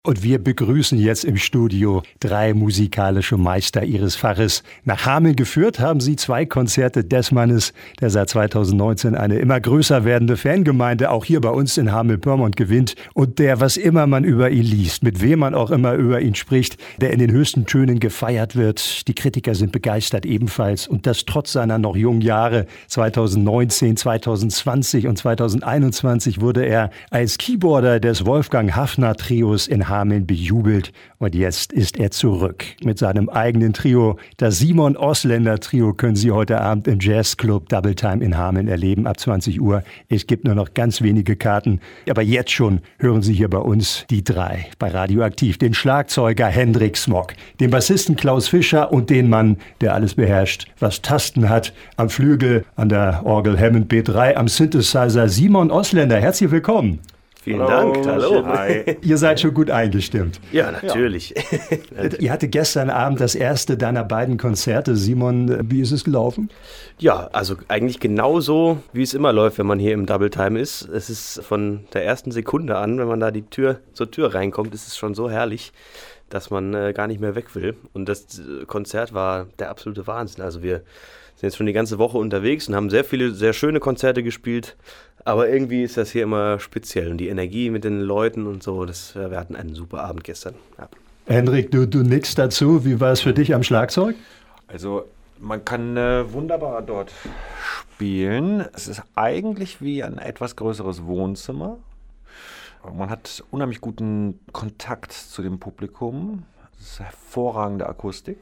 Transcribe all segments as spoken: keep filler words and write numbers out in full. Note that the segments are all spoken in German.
Und wir begrüßen jetzt im Studio drei musikalische Meister ihres Faches. Nach Hameln geführt haben sie zwei Konzerte des Mannes, der seit zweitausendneunzehn eine immer größer werdende Fangemeinde auch hier bei uns in Hameln-Pyrmont gewinnt und der, was immer man über ihn liest, mit wem man auch immer über ihn spricht, der in den höchsten Tönen gefeiert wird. Die Kritiker sind begeistert ebenfalls und das trotz seiner noch jungen Jahre. zweitausendneunzehn, zweitausendzwanzig und zweitausendeinundzwanzig wurde er als Keyboarder des Wolfgang Haffner Trios in Hameln bejubelt und jetzt ist er zurück mit seinem eigenen Trio. Das Simon Osländer Trio können Sie heute Abend im Jazzclub Double Time in Hameln erleben ab zwanzig Uhr. Es gibt nur noch ganz wenige Karten, aber jetzt schon hören Sie hier bei uns die drei bei Radioaktiv. Den Schlagzeuger Hendrik Smok, den Bassisten Klaus Fischer und den Mann, der alles beherrscht, was Tasten hat, am Flügel, an der Orgel Hammond B drei, am Synthesizer Simon Osländer. Herzlich willkommen. Vielen Hallo. Dank. Hallo. Hi. Ihr seid schon gut eingestimmt. Ja, natürlich. Ja. Ihr hatte gestern Abend das erste deiner beiden Konzerte. Simon, wie ist es gelaufen? Ja, also eigentlich genauso, wie es immer läuft, wenn man hier im Double Time ist. Es ist von der ersten Sekunde an, wenn man da die Tür zur Tür reinkommt, ist es schon so herrlich, dass man äh, gar nicht mehr weg will. Und das äh, Konzert war der absolute Wahnsinn. Also wir sind jetzt schon die ganze Woche unterwegs und haben sehr viele, sehr schöne Konzerte gespielt. Aber irgendwie ist das hier immer speziell und die Energie mit den Leuten und so, das, wir hatten einen super Abend gestern. Ja. Hendrik, du, du nickst dazu. Wie war es für dich am Schlagzeug? Also man kann äh, wunderbar dort spielen. Es ist eigentlich wie ein etwas größeres Wohnzimmer. Man hat unheimlich guten Kontakt zu dem Publikum. Es ist hervorragende Akustik.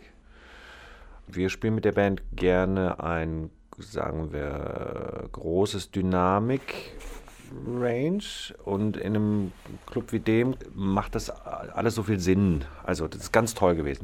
Wir spielen mit der Band gerne ein, sagen wir, großes Dynamik-Range und in einem Club wie dem macht das alles so viel Sinn. Also das ist ganz toll gewesen.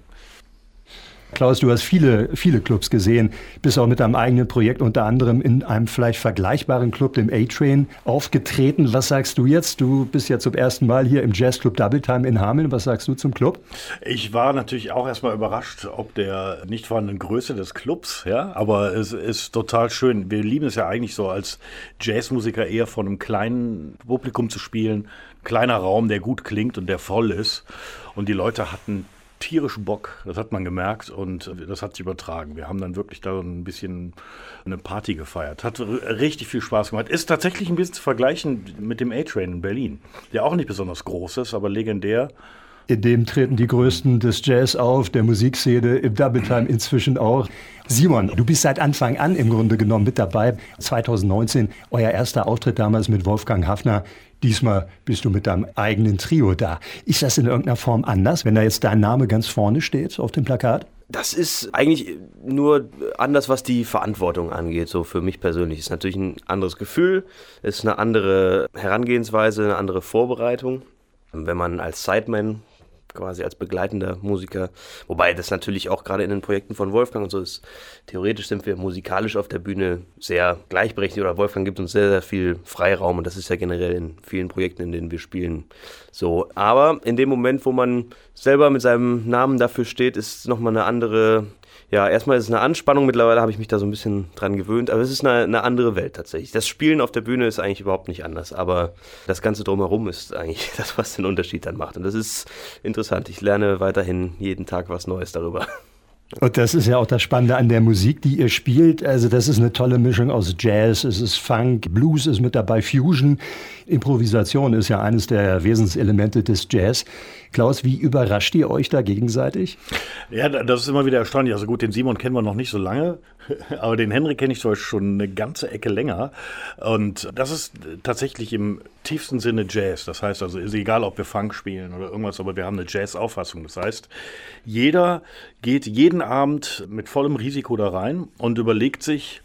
Klaus, du hast viele, viele Clubs gesehen, bist auch mit deinem eigenen Projekt unter anderem in einem vielleicht vergleichbaren Club, dem A-Train, aufgetreten. Was sagst du jetzt? Du bist ja zum ersten Mal hier im Jazzclub Double Time in Hameln. Was sagst du zum Club? Ich war natürlich auch erstmal überrascht, ob der nicht vorhandenen Größe des Clubs, ja, aber es ist total schön. Wir lieben es ja eigentlich so als Jazzmusiker eher von einem kleinen Publikum zu spielen. Kleiner Raum, der gut klingt und der voll ist. Und die Leute hatten tierischen Bock, das hat man gemerkt und das hat sich übertragen. Wir haben dann wirklich da ein bisschen eine Party gefeiert. Hat r- richtig viel Spaß gemacht. Ist tatsächlich ein bisschen zu vergleichen mit dem A-Train in Berlin, der auch nicht besonders groß ist, aber legendär. In dem treten die Größten des Jazz auf, der Musikszene, im Double Time inzwischen auch. Simon, du bist seit Anfang an im Grunde genommen mit dabei. zweitausendneunzehn, euer erster Auftritt damals mit Wolfgang Haffner. Diesmal bist du mit deinem eigenen Trio da. Ist das in irgendeiner Form anders, wenn da jetzt dein Name ganz vorne steht auf dem Plakat? Das ist eigentlich nur anders, was die Verantwortung angeht, so für mich persönlich. Es ist natürlich ein anderes Gefühl, es ist eine andere Herangehensweise, eine andere Vorbereitung. Wenn man als Sideman, quasi als begleitender Musiker, wobei das natürlich auch gerade in den Projekten von Wolfgang und so ist, theoretisch sind wir musikalisch auf der Bühne sehr gleichberechtigt oder Wolfgang gibt uns sehr, sehr viel Freiraum und das ist ja generell in vielen Projekten, in denen wir spielen so. Aber in dem Moment, wo man selber mit seinem Namen dafür steht, ist nochmal eine andere, ja, erstmal ist es eine Anspannung, mittlerweile habe ich mich da so ein bisschen dran gewöhnt, aber es ist eine, eine andere Welt tatsächlich. Das Spielen auf der Bühne ist eigentlich überhaupt nicht anders, aber das Ganze drumherum ist eigentlich das, was den Unterschied dann macht und das ist interessant. Ich lerne weiterhin jeden Tag was Neues darüber. Und das ist ja auch das Spannende an der Musik, die ihr spielt. Also das ist eine tolle Mischung aus Jazz, es ist Funk, Blues ist mit dabei, Fusion. Improvisation ist ja eines der Wesenselemente des Jazz. Klaus, wie überrascht ihr euch da gegenseitig? Ja, das ist immer wieder erstaunlich. Also gut, den Simon kennen wir noch nicht so lange, aber den Hendrik kenne ich zum Beispiel schon eine ganze Ecke länger. Und das ist tatsächlich im tiefsten Sinne Jazz. Das heißt also, ist egal, ob wir Funk spielen oder irgendwas, aber wir haben eine Jazz-Auffassung. Das heißt, jeder geht jeden Abend mit vollem Risiko da rein und überlegt sich,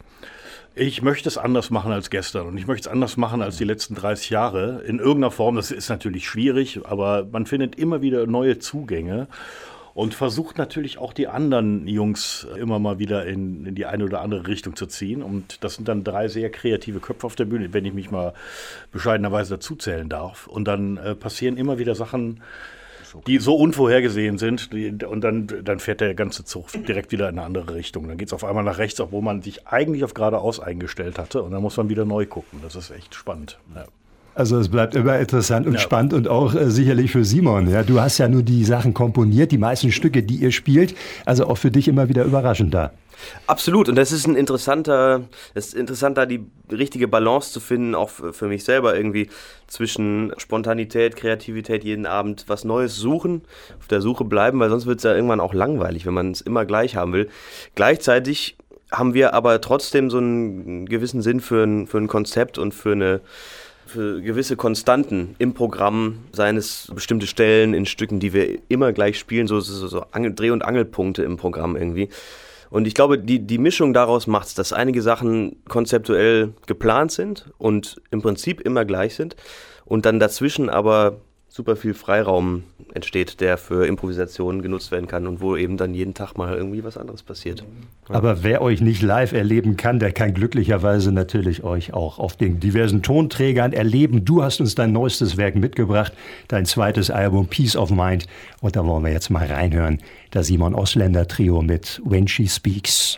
ich möchte es anders machen als gestern und ich möchte es anders machen als die letzten dreißig Jahre. In irgendeiner Form, das ist natürlich schwierig, aber man findet immer wieder neue Zugänge und versucht natürlich auch die anderen Jungs immer mal wieder in, in die eine oder andere Richtung zu ziehen. Und das sind dann drei sehr kreative Köpfe auf der Bühne, wenn ich mich mal bescheidenerweise dazuzählen darf. Und dann äh, passieren immer wieder Sachen, die so unvorhergesehen sind, die, und dann, dann fährt der ganze Zug direkt wieder in eine andere Richtung. Dann geht es auf einmal nach rechts, obwohl man sich eigentlich auf geradeaus eingestellt hatte und dann muss man wieder neu gucken. Das ist echt spannend. Ja. Also es bleibt immer interessant und ja. spannend und auch äh, sicherlich für Simon. Ja, du hast ja nur die Sachen komponiert, die meisten Stücke, die ihr spielt, also auch für dich immer wieder überraschend da. Absolut, und das ist ein interessanter, es ist interessant, da die richtige Balance zu finden, auch für mich selber irgendwie, zwischen Spontanität, Kreativität, jeden Abend was Neues suchen, auf der Suche bleiben, weil sonst wird es ja irgendwann auch langweilig, wenn man es immer gleich haben will. Gleichzeitig haben wir aber trotzdem so einen gewissen Sinn für ein, für ein Konzept und für eine für gewisse Konstanten im Programm, seien es bestimmte Stellen in Stücken, die wir immer gleich spielen, so, so, so Angel, Dreh- und Angelpunkte im Programm irgendwie. Und ich glaube, die, die Mischung daraus macht es, dass einige Sachen konzeptuell geplant sind und im Prinzip immer gleich sind und dann dazwischen aber super viel Freiraum entsteht, der für Improvisationen genutzt werden kann und wo eben dann jeden Tag mal irgendwie was anderes passiert. Aber wer euch nicht live erleben kann, der kann glücklicherweise natürlich euch auch auf den diversen Tonträgern erleben. Du hast uns dein neuestes Werk mitgebracht, dein zweites Album Peace of Mind. Und da wollen wir jetzt mal reinhören. Das Simon Osländer Trio mit When She Speaks.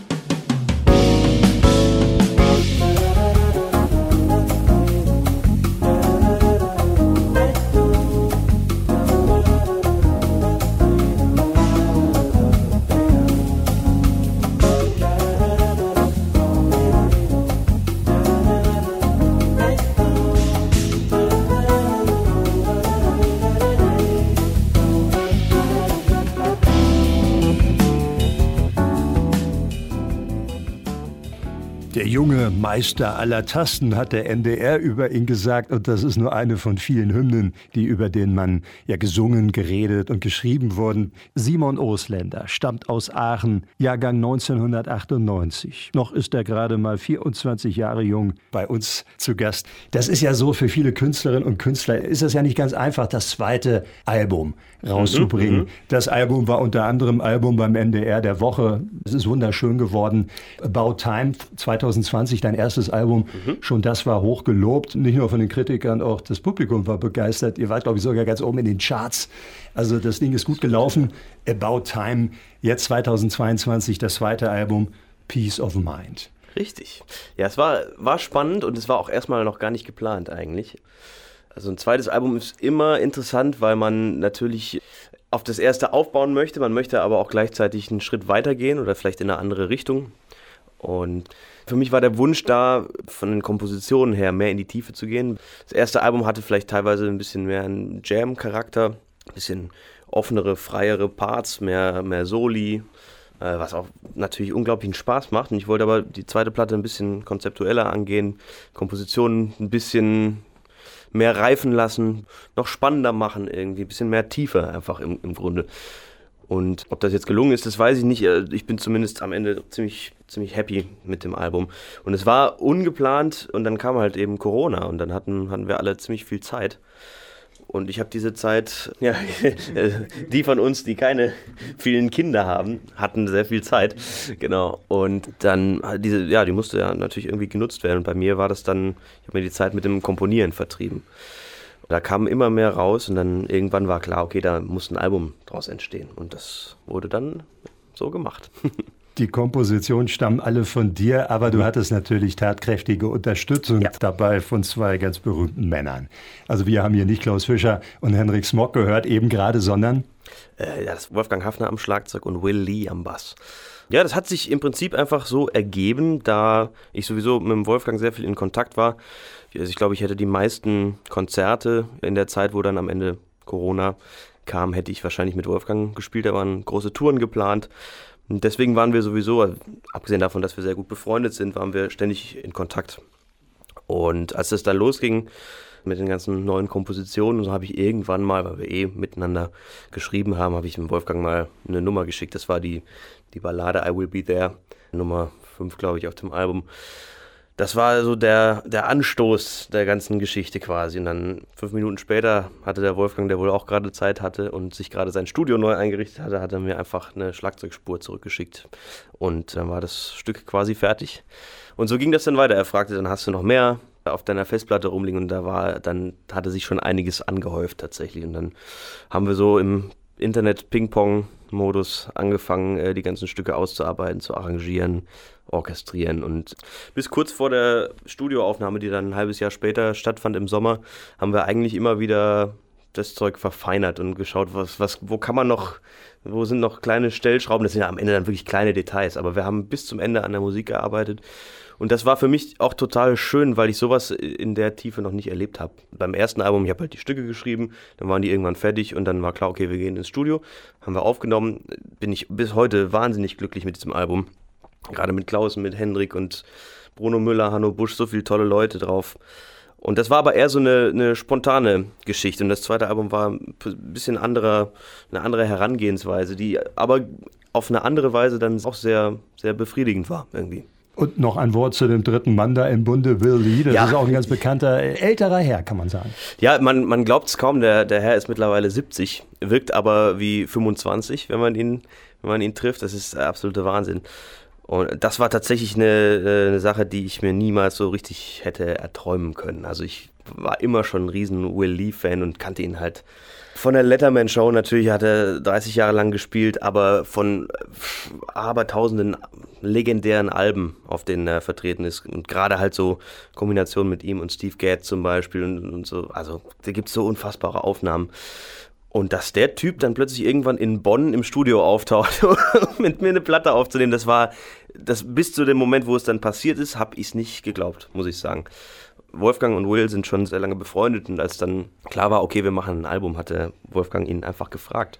Der junge Meister aller Tasten, hat der N D R über ihn gesagt. Und das ist nur eine von vielen Hymnen, die über den Mann ja gesungen, geredet und geschrieben wurden. Simon Osländer stammt aus Aachen, Jahrgang neunzehnhundertachtundneunzig. Noch ist er gerade mal vierundzwanzig Jahre jung, bei uns zu Gast. Das ist ja so, für viele Künstlerinnen und Künstler ist es ja nicht ganz einfach, das zweite Album rauszubringen. Mhm, das Album war unter anderem Album beim N D R der Woche. Es ist wunderschön geworden. About Time zwanzig zwanzig, dein erstes Album, mhm. schon das war hoch gelobt. Nicht nur von den Kritikern, auch das Publikum war begeistert. Ihr wart, glaube ich, sogar ganz oben in den Charts. Also das Ding ist gut gelaufen. About Time, jetzt zweitausendzweiundzwanzig das zweite Album, Peace of Mind. Richtig. Ja, es war, war spannend und es war auch erstmal noch gar nicht geplant eigentlich. Also ein zweites Album ist immer interessant, weil man natürlich auf das erste aufbauen möchte. Man möchte aber auch gleichzeitig einen Schritt weitergehen oder vielleicht in eine andere Richtung. Und für mich war der Wunsch da, von den Kompositionen her mehr in die Tiefe zu gehen. Das erste Album hatte vielleicht teilweise ein bisschen mehr einen Jam-Charakter, ein bisschen offenere, freiere Parts, mehr, mehr Soli, äh, was auch natürlich unglaublichen Spaß macht. Und ich wollte aber die zweite Platte ein bisschen konzeptueller angehen, Kompositionen ein bisschen mehr reifen lassen, noch spannender machen irgendwie, ein bisschen mehr Tiefe einfach im, im Grunde. Und ob das jetzt gelungen ist, das weiß ich nicht. Ich bin zumindest am Ende ziemlich, ziemlich happy mit dem Album. Und es war ungeplant und dann kam halt eben Corona und dann hatten, hatten wir alle ziemlich viel Zeit. Und ich habe diese Zeit, ja, die von uns, die keine vielen Kinder haben, hatten sehr viel Zeit. Genau. Und dann, diese, ja, die musste ja natürlich irgendwie genutzt werden. Und bei mir war das dann, ich habe mir die Zeit mit dem Komponieren vertrieben. Da kam immer mehr raus und dann irgendwann war klar, okay, da muss ein Album draus entstehen. Und das wurde dann so gemacht. Die Kompositionen stammen alle von dir, aber du hattest natürlich tatkräftige Unterstützung ja. dabei von zwei ganz berühmten Männern. Also wir haben hier nicht Klaus Fischer und Henrik Smock gehört, eben gerade, sondern... Äh, ja, das ist Wolfgang Hafner am Schlagzeug und Will Lee am Bass. Ja, das hat sich im Prinzip einfach so ergeben, da ich sowieso mit dem Wolfgang sehr viel in Kontakt war. Also ich glaube, ich hätte die meisten Konzerte in der Zeit, wo dann am Ende Corona kam, hätte ich wahrscheinlich mit Wolfgang gespielt. Da waren große Touren geplant. Und deswegen waren wir sowieso, abgesehen davon, dass wir sehr gut befreundet sind, waren wir ständig in Kontakt. Und als es dann losging mit den ganzen neuen Kompositionen, so habe ich irgendwann mal, weil wir eh miteinander geschrieben haben, habe ich dem Wolfgang mal eine Nummer geschickt. Das war die, die Ballade I Will Be There, Nummer fünf, glaube ich, auf dem Album. Das war so der, der Anstoß der ganzen Geschichte quasi. Und dann fünf Minuten später hatte der Wolfgang, der wohl auch gerade Zeit hatte und sich gerade sein Studio neu eingerichtet hatte, hat er mir einfach eine Schlagzeugspur zurückgeschickt. Und dann war das Stück quasi fertig. Und so ging das dann weiter. Er fragte, dann hast du noch mehr auf deiner Festplatte rumliegen. Und da war, dann hatte sich schon einiges angehäuft tatsächlich. Und dann haben wir so im Internet Ping-Pong Modus angefangen, die ganzen Stücke auszuarbeiten, zu arrangieren, orchestrieren. Und bis kurz vor der Studioaufnahme, die dann ein halbes Jahr später stattfand im Sommer, haben wir eigentlich immer wieder das Zeug verfeinert und geschaut, was, was, wo kann man noch, wo sind noch kleine Stellschrauben. Das sind ja am Ende dann wirklich kleine Details, aber wir haben bis zum Ende an der Musik gearbeitet. Und das war für mich auch total schön, weil ich sowas in der Tiefe noch nicht erlebt habe. Beim ersten Album, ich habe halt die Stücke geschrieben, dann waren die irgendwann fertig und dann war klar, okay, wir gehen ins Studio, haben wir aufgenommen. Bin ich bis heute wahnsinnig glücklich mit diesem Album. Gerade mit Klaus, mit Hendrik und Bruno Müller, Hanno Busch, so viele tolle Leute drauf. Und das war aber eher so eine, eine spontane Geschichte. Und das zweite Album war ein bisschen anderer, eine andere Herangehensweise, die aber auf eine andere Weise dann auch sehr, sehr befriedigend war irgendwie. Und noch ein Wort zu dem dritten Mann da im Bunde, Will Lee. Das ja. ist auch ein ganz bekannter, älterer Herr, kann man sagen. Ja, man, man glaubt es kaum. Der, der Herr ist mittlerweile siebzig, wirkt aber wie fünfundzwanzig, wenn man ihn, wenn man ihn trifft. Das ist der absolute Wahnsinn. Und das war tatsächlich eine, eine Sache, die ich mir niemals so richtig hätte erträumen können. Also ich war immer schon ein riesen Will Lee-Fan und kannte ihn halt von der Letterman-Show. Natürlich hat er dreißig Jahre lang gespielt, aber von abertausenden legendären Alben, auf denen er vertreten ist. Und gerade halt so Kombinationen mit ihm und Steve Gadd zum Beispiel und, und so. Also da gibt es so unfassbare Aufnahmen. Und dass der Typ dann plötzlich irgendwann in Bonn im Studio auftaucht, um mit mir eine Platte aufzunehmen, das war, das bis zu dem Moment, wo es dann passiert ist, habe ich es nicht geglaubt, muss ich sagen. Wolfgang und Will sind schon sehr lange befreundet und als dann klar war, okay, wir machen ein Album, hatte Wolfgang ihn einfach gefragt.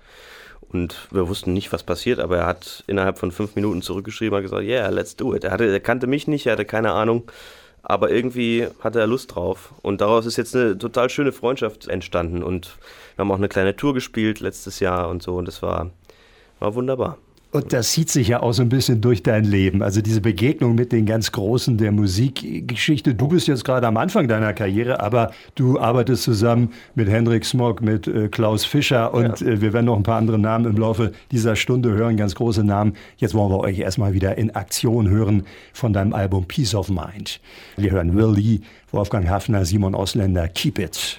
Und wir wussten nicht, was passiert, aber er hat innerhalb von fünf Minuten zurückgeschrieben und gesagt, yeah, let's do it. Er, hatte, er kannte mich nicht, er hatte keine Ahnung, aber irgendwie hatte er Lust drauf. Und daraus ist jetzt eine total schöne Freundschaft entstanden und wir haben auch eine kleine Tour gespielt letztes Jahr und so und das war, war wunderbar. Und das zieht sich ja auch so ein bisschen durch dein Leben. Also diese Begegnung mit den ganz Großen der Musikgeschichte. Du bist jetzt gerade am Anfang deiner Karriere, aber du arbeitest zusammen mit Hendrik Smog, mit äh, Klaus Fischer und ja. äh, wir werden noch ein paar andere Namen im Laufe dieser Stunde hören, ganz große Namen. Jetzt wollen wir euch erstmal wieder in Aktion hören von deinem Album Peace of Mind. Wir hören Will Lee, Wolfgang Haffner, Simon Osländer, Keep It.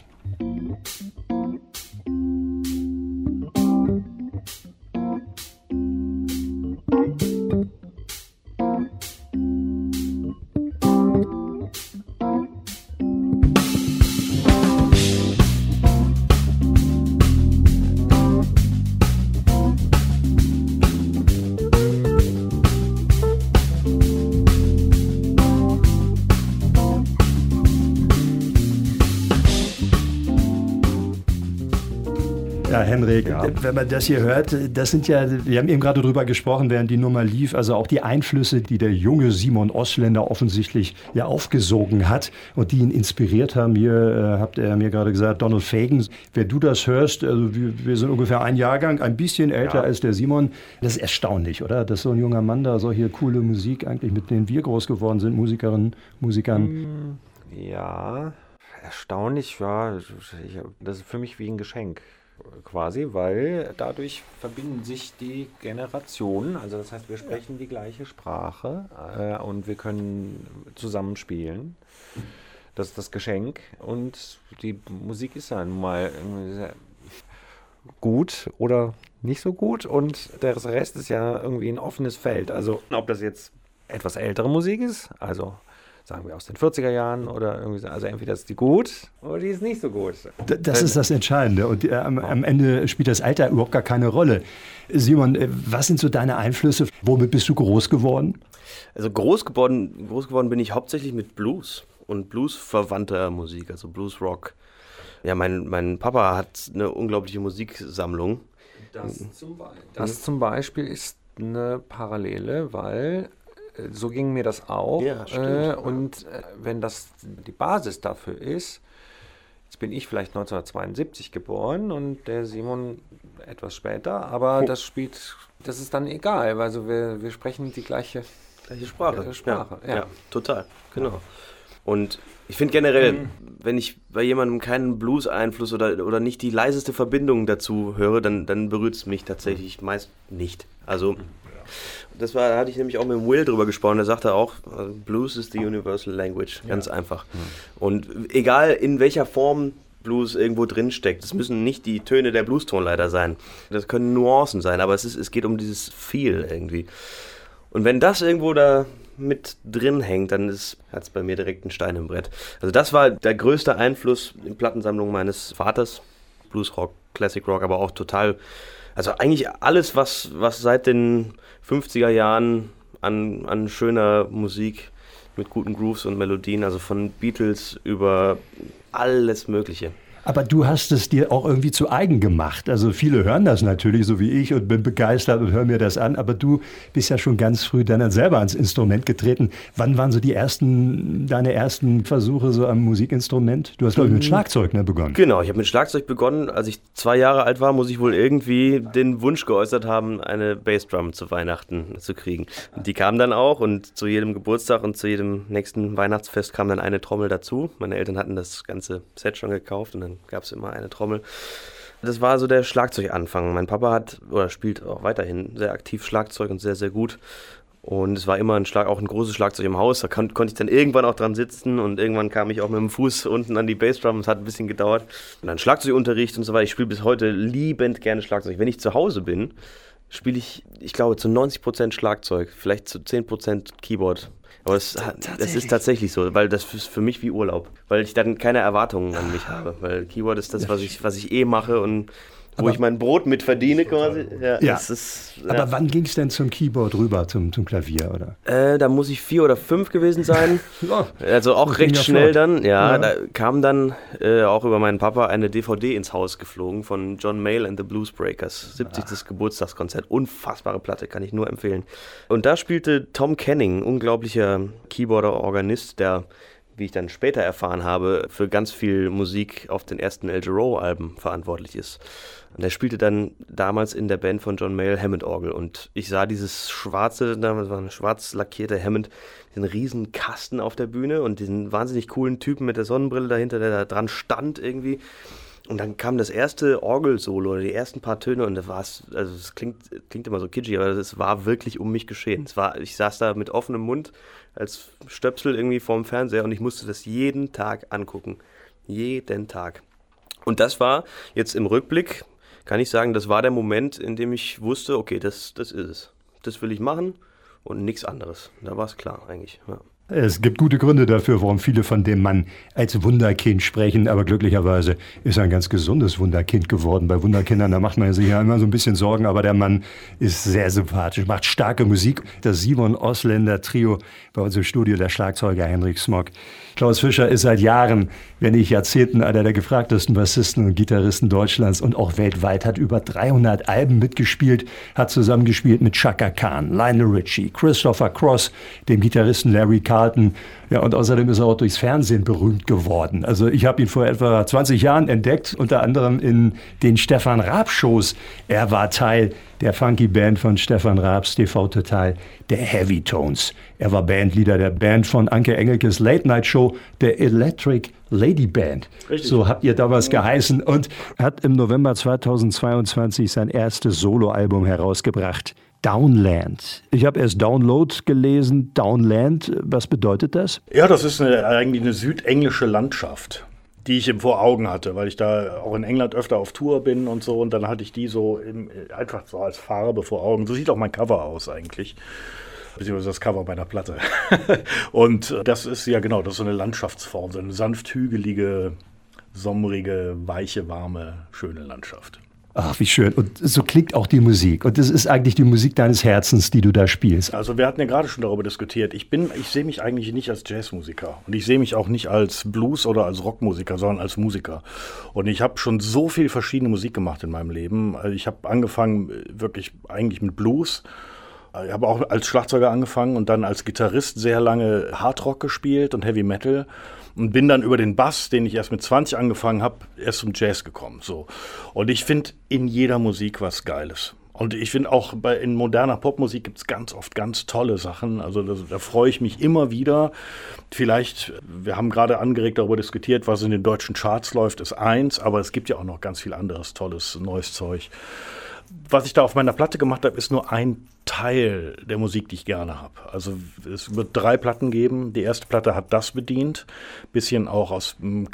Ja, Henrik, ja. Wenn man das hier hört, das sind ja, wir haben eben gerade drüber gesprochen, während die Nummer lief, also auch die Einflüsse, die der junge Simon Osländer offensichtlich ja aufgesogen hat und die ihn inspiriert haben. Hier äh, habt ihr mir gerade gesagt, Donald Fagen. Wenn du das hörst, also wir, wir sind ungefähr ein Jahrgang, ein bisschen älter ja. als der Simon. Das ist erstaunlich, oder? Dass so ein junger Mann da solche coole Musik eigentlich, mit denen wir groß geworden sind, Musikerinnen, Musikern. Ja, erstaunlich, ja. Das ist für mich wie ein Geschenk. Quasi, weil dadurch verbinden sich die Generationen, also das heißt, wir sprechen die gleiche Sprache äh, und wir können zusammen spielen. Das ist das Geschenk und die Musik ist ja nun mal gut oder nicht so gut und der Rest ist ja irgendwie ein offenes Feld. Also ob das jetzt etwas ältere Musik ist, also sagen wir aus den vierziger Jahren oder irgendwie, also entweder ist die gut oder die ist nicht so gut. Das ist das Entscheidende und äh, am, am Ende spielt das Alter überhaupt gar keine Rolle. Simon, äh, was sind so deine Einflüsse? Womit bist du groß geworden? Also groß geworden, groß geworden bin ich hauptsächlich mit Blues und Blues-verwandter Musik, also Blues-Rock. Ja, mein, mein Papa hat eine unglaubliche Musiksammlung. Das zum, Be- das zum Beispiel ist eine Parallele, weil so ging mir das auch. Ja, stimmt. Äh, und äh, wenn das die Basis dafür ist, jetzt bin ich vielleicht neunzehnhundertzweiundsiebzig geboren und der Simon etwas später, aber oh. das spielt, das ist dann egal, also wir, wir sprechen die gleiche, gleiche Sprache. Äh, Sprache. Ja, ja. ja, total, genau. Und ich finde generell, mhm. wenn ich bei jemandem keinen Blues-Einfluss oder, oder nicht die leiseste Verbindung dazu höre, dann, dann berührt es mich tatsächlich mhm. meist nicht. Also das war, da hatte ich nämlich auch mit Will drüber gesprochen, der sagte auch, Blues is the universal language, ganz ja. einfach. Mhm. Und egal in welcher Form Blues irgendwo drin steckt. Das müssen nicht die Töne der Bluestonleiter sein. Das können Nuancen sein, aber es, ist, es geht um dieses Feel irgendwie. Und wenn das irgendwo da mit drin hängt, dann hat es bei mir direkt einen Stein im Brett. Also das war der größte Einfluss in Plattensammlung meines Vaters. Bluesrock, Classic Rock, aber auch total, also eigentlich alles, was, was seit den fünfziger Jahren an, an schöner Musik mit guten Grooves und Melodien, also von Beatles über alles Mögliche. Aber du hast es dir auch irgendwie zu eigen gemacht. Also viele hören das natürlich, so wie ich, und bin begeistert und hören mir das an. Aber du bist ja schon ganz früh dann selber ans Instrument getreten. Wann waren so die ersten, deine ersten Versuche so am Musikinstrument? Du hast, glaube ich, mit Schlagzeug ne, begonnen. Genau, ich habe mit Schlagzeug begonnen. Als ich zwei Jahre alt war, muss ich wohl irgendwie den Wunsch geäußert haben, eine Bassdrum zu Weihnachten zu kriegen. Und die kam dann auch und zu jedem Geburtstag und zu jedem nächsten Weihnachtsfest kam dann eine Trommel dazu. Meine Eltern hatten das ganze Set schon gekauft und dann gab es immer eine Trommel. Das war so der Schlagzeuganfang. Mein Papa hat oder spielt auch weiterhin sehr aktiv Schlagzeug und sehr, sehr gut. Und es war immer ein Schlag, auch ein großes Schlagzeug im Haus. Da kon- konnte ich dann irgendwann auch dran sitzen und irgendwann kam ich auch mit dem Fuß unten an die Bassdrum. Es hat ein bisschen gedauert. Und dann Schlagzeugunterricht und so weiter. Ich spiele bis heute liebend gerne Schlagzeug. Wenn ich zu Hause bin, spiele ich, ich glaube, zu neunzig Prozent Schlagzeug, vielleicht zu zehn Prozent Keyboard. Aber es, das ist tatsächlich so, weil das ist für mich wie Urlaub, weil ich dann keine Erwartungen an mich habe, weil Keyboard ist das, was ich, was ich eh mache und wo aber ich mein Brot mit verdiene quasi. Ja, ja. Das ist, ja. Aber wann ging es denn zum Keyboard rüber, zum, zum Klavier, oder? Äh, da muss ich vier oder fünf gewesen sein. Ja, also auch recht schnell flott. Dann. Ja, ja, da kam dann äh, auch über meinen Papa eine D V D ins Haus geflogen von John Mayall and the Bluesbreakers. siebzigsten Ah. Geburtstagskonzert. Unfassbare Platte, kann ich nur empfehlen. Und da spielte Tom Canning, unglaublicher Keyboarder-Organist, der, wie ich dann später erfahren habe, für ganz viel Musik auf den ersten El Giro-Alben verantwortlich ist. Und er spielte dann damals in der Band von John Mayall Hammond-Orgel. Und ich sah dieses schwarze, damals war ein schwarz lackierte Hammond, diesen riesen Kasten auf der Bühne und diesen wahnsinnig coolen Typen mit der Sonnenbrille dahinter, der da dran stand irgendwie. Und dann kam das erste Orgelsolo oder die ersten paar Töne und da war es, also es klingt, klingt immer so kitschig, aber es war wirklich um mich geschehen. Es war, ich saß da mit offenem Mund als Stöpsel irgendwie vorm Fernseher und ich musste das jeden Tag angucken. Jeden Tag. Und das war jetzt im Rückblick, kann ich sagen, das war der Moment, in dem ich wusste, okay, das, das ist es. Das will ich machen und nichts anderes. Da war es klar eigentlich, ja. Es gibt gute Gründe dafür, warum viele von dem Mann als Wunderkind sprechen, aber glücklicherweise ist er ein ganz gesundes Wunderkind geworden. Bei Wunderkindern, da macht man sich ja immer so ein bisschen Sorgen, aber der Mann ist sehr sympathisch, macht starke Musik. Das Simon Osländer Trio bei uns im Studio, der Schlagzeuger Henrik Smok. Klaus Fischer ist seit Jahren, wenn nicht Jahrzehnten, einer der gefragtesten Bassisten und Gitarristen Deutschlands und auch weltweit, hat über dreihundert Alben mitgespielt, hat zusammengespielt mit Chaka Khan, Lionel Richie, Christopher Cross, dem Gitarristen Larry Carlton. Ja, und außerdem ist er auch durchs Fernsehen berühmt geworden. Also ich habe ihn vor etwa zwanzig Jahren entdeckt, unter anderem in den Stefan Raab-Shows. Er war Teil der Funky Band von Stefan Raabs T V Total, der Heavy Tones. Er war Bandleader der Band von Anke Engelkes Late Night Show, der Electric Lady Band. Richtig. So habt ihr damals geheißen, und hat im November zweitausendzweiundzwanzig sein erstes Soloalbum herausgebracht. Downland. Ich habe erst Download gelesen. Downland, was bedeutet das? Ja, das ist eine, eigentlich eine südenglische Landschaft, die ich vor Augen hatte, weil ich da auch in England öfter auf Tour bin und so, und dann hatte ich die so im, einfach so als Farbe vor Augen. So sieht auch mein Cover aus eigentlich, beziehungsweise das Cover meiner Platte. Und das ist ja genau, das ist so eine Landschaftsform, so eine sanft hügelige, sommerige, weiche, warme, schöne Landschaft. Ach, wie schön. Und so klingt auch die Musik. Und das ist eigentlich die Musik deines Herzens, die du da spielst. Also wir hatten ja gerade schon darüber diskutiert. Ich bin, ich sehe mich eigentlich nicht als Jazzmusiker. Und ich sehe mich auch nicht als Blues- oder als Rockmusiker, sondern als Musiker. Und ich habe schon so viel verschiedene Musik gemacht in meinem Leben. Also ich habe angefangen wirklich eigentlich mit Blues. Ich habe auch als Schlagzeuger angefangen und dann als Gitarrist sehr lange Hardrock gespielt und Heavy Metal. Und bin dann über den Bass, den ich erst mit zwanzig angefangen habe, erst zum Jazz gekommen. So. Und ich finde in jeder Musik was Geiles. Und ich finde auch bei, in moderner Popmusik gibt es ganz oft ganz tolle Sachen. Also das, da freue ich mich immer wieder. Vielleicht, wir haben gerade angeregt darüber diskutiert, was in den deutschen Charts läuft, ist eins. Aber es gibt ja auch noch ganz viel anderes tolles, neues Zeug. Was ich da auf meiner Platte gemacht habe, ist nur ein Teil der Musik, die ich gerne habe. Also es wird drei Platten geben. Die erste Platte hat das bedient. Bisschen auch aus dem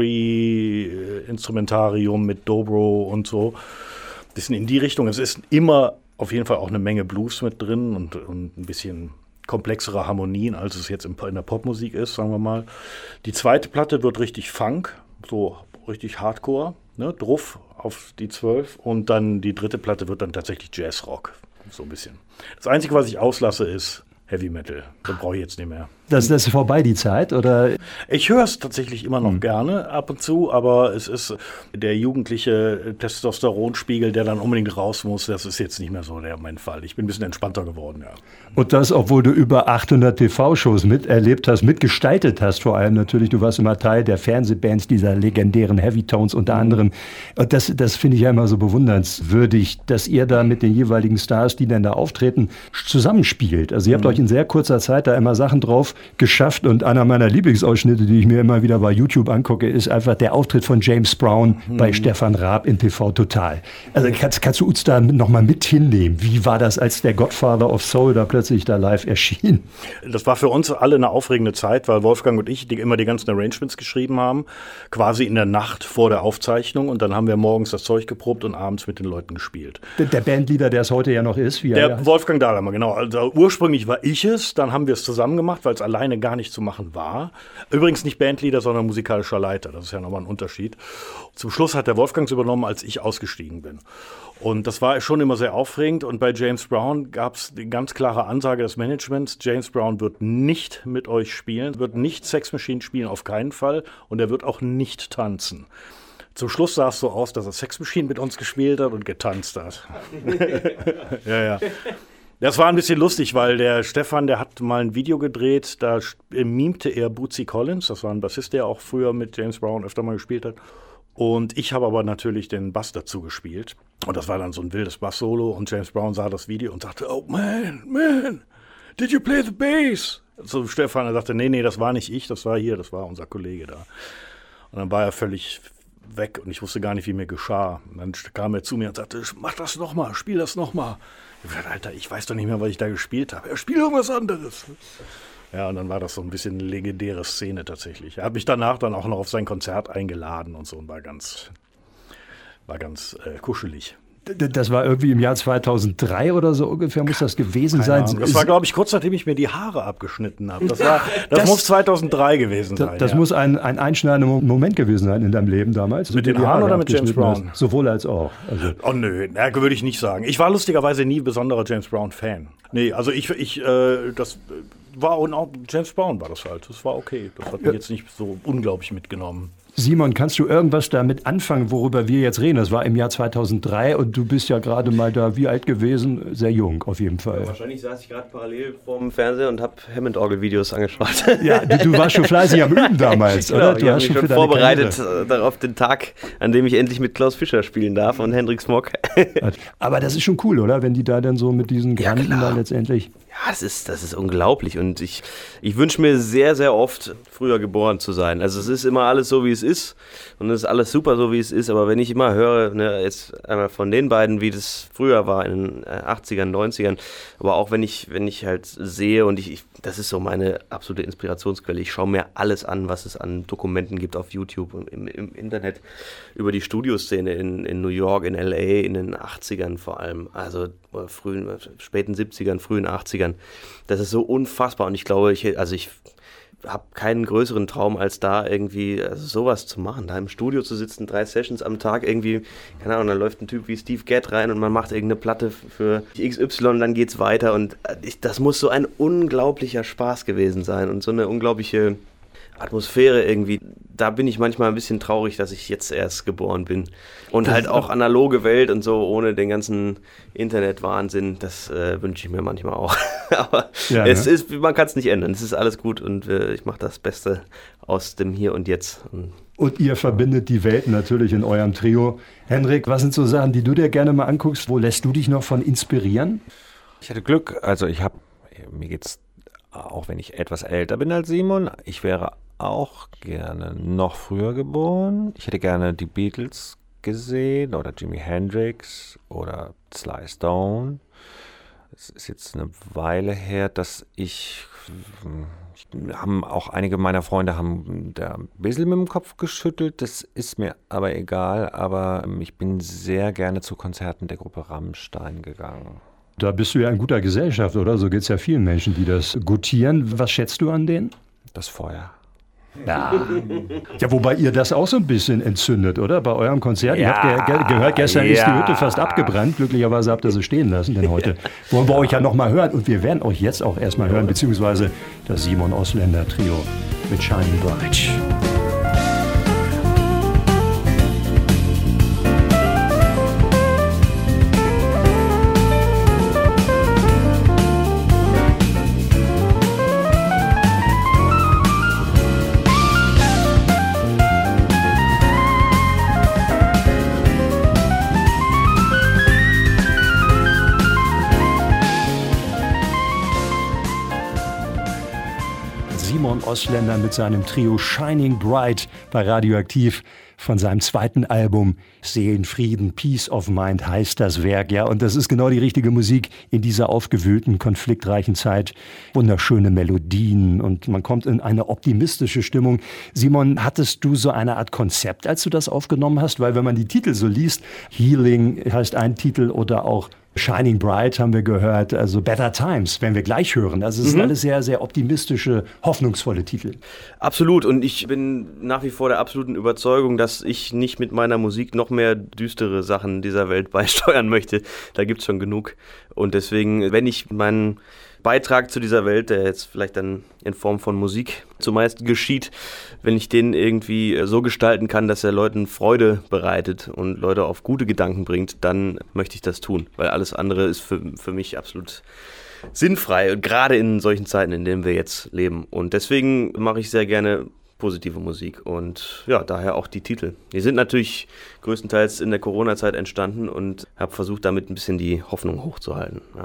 Country-Instrumentarium mit Dobro und so. Bisschen in die Richtung. Es ist immer auf jeden Fall auch eine Menge Blues mit drin und, und ein bisschen komplexere Harmonien, als es jetzt in, in der Popmusik ist, sagen wir mal. Die zweite Platte wird richtig Funk, so richtig Hardcore, ne, drauf auf die zwölf. Und dann die dritte Platte wird dann tatsächlich Jazzrock, so ein bisschen. Das Einzige, was ich auslasse, ist Heavy Metal. Das brauche ich jetzt nicht mehr. Das, das ist vorbei, die Zeit, oder? Ich höre es tatsächlich immer noch hm. gerne ab und zu, aber es ist der jugendliche Testosteronspiegel, der dann unbedingt raus muss. Das ist jetzt nicht mehr so der mein Fall. Ich bin ein bisschen entspannter geworden, ja. Und das, obwohl du über achthundert T V-Shows miterlebt hast, mitgestaltet hast vor allem natürlich. Du warst immer Teil der Fernsehbands dieser legendären Heavy Tones unter anderem. Und das, das finde ich ja immer so bewundernswürdig, dass ihr da mit den jeweiligen Stars, die dann da auftreten, zusammenspielt. Also ihr habt mhm. euch in sehr kurzer Zeit da immer Sachen drauf geschafft. Und einer meiner Lieblingsausschnitte, die ich mir immer wieder bei YouTube angucke, ist einfach der Auftritt von James Brown mhm. bei Stefan Raab in T V Total. Also kannst, kannst du uns da nochmal mit hinnehmen? Wie war das, als der Godfather of Soul da plötzlich da live erschien? Das war für uns alle eine aufregende Zeit, weil Wolfgang und ich die immer die ganzen Arrangements geschrieben haben, quasi in der Nacht vor der Aufzeichnung. Und dann haben wir morgens das Zeug geprobt und abends mit den Leuten gespielt. Der, der Bandleader, der es heute ja noch ist? Wie der er Wolfgang Dahlhammer, genau. Also ursprünglich war ich es, dann haben wir es zusammen gemacht, weil es alleine gar nicht zu machen war. Übrigens nicht Bandleader, sondern musikalischer Leiter. Das ist ja nochmal ein Unterschied. Zum Schluss hat der Wolfgang es übernommen, als ich ausgestiegen bin. Und das war schon immer sehr aufregend. Und bei James Brown gab es die ganz klare Ansage des Managements, James Brown wird nicht mit euch spielen, wird nicht Sex Machine spielen, auf keinen Fall. Und er wird auch nicht tanzen. Zum Schluss sah es so aus, dass er Sex Machine mit uns gespielt hat und getanzt hat. ja, ja. Das war ein bisschen lustig, weil der Stefan, der hat mal ein Video gedreht, da mimte er Bootsy Collins, das war ein Bassist, der auch früher mit James Brown öfter mal gespielt hat. Und ich habe aber natürlich den Bass dazu gespielt. Und das war dann so ein wildes Bass-Solo und James Brown sah das Video und sagte, oh man, man, did you play the bass? So Stefan, er sagte, nee, nee, das war nicht ich, das war hier, das war unser Kollege da. Und dann war er völlig weg und ich wusste gar nicht, wie mir geschah. Und dann kam er zu mir und sagte, mach das nochmal, spiel das nochmal. Ich dachte, Alter, ich weiß doch nicht mehr, was ich da gespielt habe. Er spielt irgendwas anderes. Ja, und dann war das so ein bisschen eine legendäre Szene tatsächlich. Er hat mich danach dann auch noch auf sein Konzert eingeladen und so und war ganz, war ganz äh, kuschelig. Das war irgendwie im Jahr zweitausenddrei oder so ungefähr, muss das gewesen Keine sein. Ahnung. Das war, glaube ich, kurz nachdem ich mir die Haare abgeschnitten habe. Das, war, das, das muss zweitauthunderdrei gewesen sein. Das, das ja. muss ein, ein einschneidender Moment gewesen sein in deinem Leben damals. Mit den Haaren Haare oder mit James Brown? Hast. Sowohl als auch. Also. Oh nö, na, würde ich nicht sagen. Ich war lustigerweise nie besonderer James Brown-Fan. Nee, also ich, ich äh, das war, und auch James Brown war das halt. Das war okay. Das hat mich ja. jetzt nicht so unglaublich mitgenommen. Simon, kannst du irgendwas damit anfangen, worüber wir jetzt reden? Das war im Jahr zweitausenddrei und du bist ja gerade mal da, wie alt gewesen? Sehr jung, auf jeden Fall. Ja, wahrscheinlich saß ich gerade parallel vorm Fernseher und habe Hammond-Orgel-Videos angeschaut. Ja, du, du warst schon fleißig am Üben damals, genau, oder? Du hast schon, schon vorbereitet Karriere. Darauf den Tag, an dem ich endlich mit Klaus Fischer spielen darf und Hendrik Smok. Aber das ist schon cool, oder? Wenn die da dann so mit diesen Granden ja, da letztendlich... Ja, das ist, das ist unglaublich und ich, ich wünsche mir sehr, sehr oft, früher geboren zu sein. Also es ist immer alles so, wie es ist und es ist alles super so, wie es ist, aber wenn ich immer höre, ne, jetzt einmal von den beiden, wie das früher war in den achtzigern, neunzigern, aber auch wenn ich, wenn ich halt sehe und ich, ich das ist so meine absolute Inspirationsquelle, ich schaue mir alles an, was es an Dokumenten gibt auf YouTube und im, im Internet über die Studioszene in, in New York, in L A, in den achtzigern vor allem, also frühen, späten siebzigern, frühen achtzigern. Das ist so unfassbar und ich glaube, ich, also ich habe keinen größeren Traum, als da irgendwie also sowas zu machen, da im Studio zu sitzen, drei Sessions am Tag irgendwie, keine Ahnung, da läuft ein Typ wie Steve Gadd rein und man macht irgendeine Platte für X Y, dann geht's weiter und ich, das muss so ein unglaublicher Spaß gewesen sein und so eine unglaubliche Atmosphäre irgendwie. Da bin ich manchmal ein bisschen traurig, dass ich jetzt erst geboren bin. Und halt auch analoge Welt und so, ohne den ganzen Internetwahnsinn, das äh, wünsche ich mir manchmal auch. Aber ja, es ne? ist, man kann es nicht ändern. Es ist alles gut und äh, ich mache das Beste aus dem Hier und Jetzt. Und, und ihr verbindet die Welten natürlich in eurem Trio. Hendrik, was sind so Sachen, die du dir gerne mal anguckst? Wo lässt du dich noch von inspirieren? Ich hatte Glück. Also ich habe, mir geht's, auch wenn ich etwas älter bin als Simon, ich wäre auch gerne noch früher geboren. Ich hätte gerne die Beatles gesehen oder Jimi Hendrix oder Sly Stone. Es ist jetzt eine Weile her, dass ich, ich haben auch einige meiner Freunde haben da ein bisschen mit dem Kopf geschüttelt, das ist mir aber egal, aber ich bin sehr gerne zu Konzerten der Gruppe Rammstein gegangen. Da bist du ja in guter Gesellschaft, oder? So geht es ja vielen Menschen, die das gutieren. Was schätzt du an denen? Das Feuer. Ja. Ja, wobei ihr das auch so ein bisschen entzündet, oder? Bei eurem Konzert. Ja, ich habe ge- gehört, gestern ja. ist die Hütte fast abgebrannt. Glücklicherweise habt ihr sie stehen lassen, denn heute wollen wir euch ja noch mal hören. Und wir werden euch jetzt auch erstmal hören, beziehungsweise das Simon Osländer Trio mit Shining Bright. Simon Osländer mit seinem Trio Shining Bright bei Radioaktiv von seinem zweiten Album Seelenfrieden, Peace of Mind heißt das Werk. Ja, und das ist genau die richtige Musik in dieser aufgewühlten, konfliktreichen Zeit. Wunderschöne Melodien und man kommt in eine optimistische Stimmung. Simon, hattest du so eine Art Konzept, als du das aufgenommen hast? Weil wenn man die Titel so liest, Healing heißt ein Titel oder auch Shining Bright haben wir gehört, also Better Times werden wir gleich hören. Also es sind mhm. alles sehr, sehr optimistische, hoffnungsvolle Titel. Absolut, und ich bin nach wie vor der absoluten Überzeugung, dass ich nicht mit meiner Musik noch mehr düstere Sachen dieser Welt beisteuern möchte. Da gibt es schon genug. Und deswegen, wenn ich meinen Beitrag zu dieser Welt, der jetzt vielleicht dann in Form von Musik zumeist geschieht, wenn ich den irgendwie so gestalten kann, dass er Leuten Freude bereitet und Leute auf gute Gedanken bringt, dann möchte ich das tun, weil alles andere ist für, für mich absolut sinnfrei und gerade in solchen Zeiten, in denen wir jetzt leben. Und deswegen mache ich sehr gerne positive Musik und ja, daher auch die Titel. Die sind natürlich größtenteils in der Corona-Zeit entstanden und habe versucht, damit ein bisschen die Hoffnung hochzuhalten. Ja.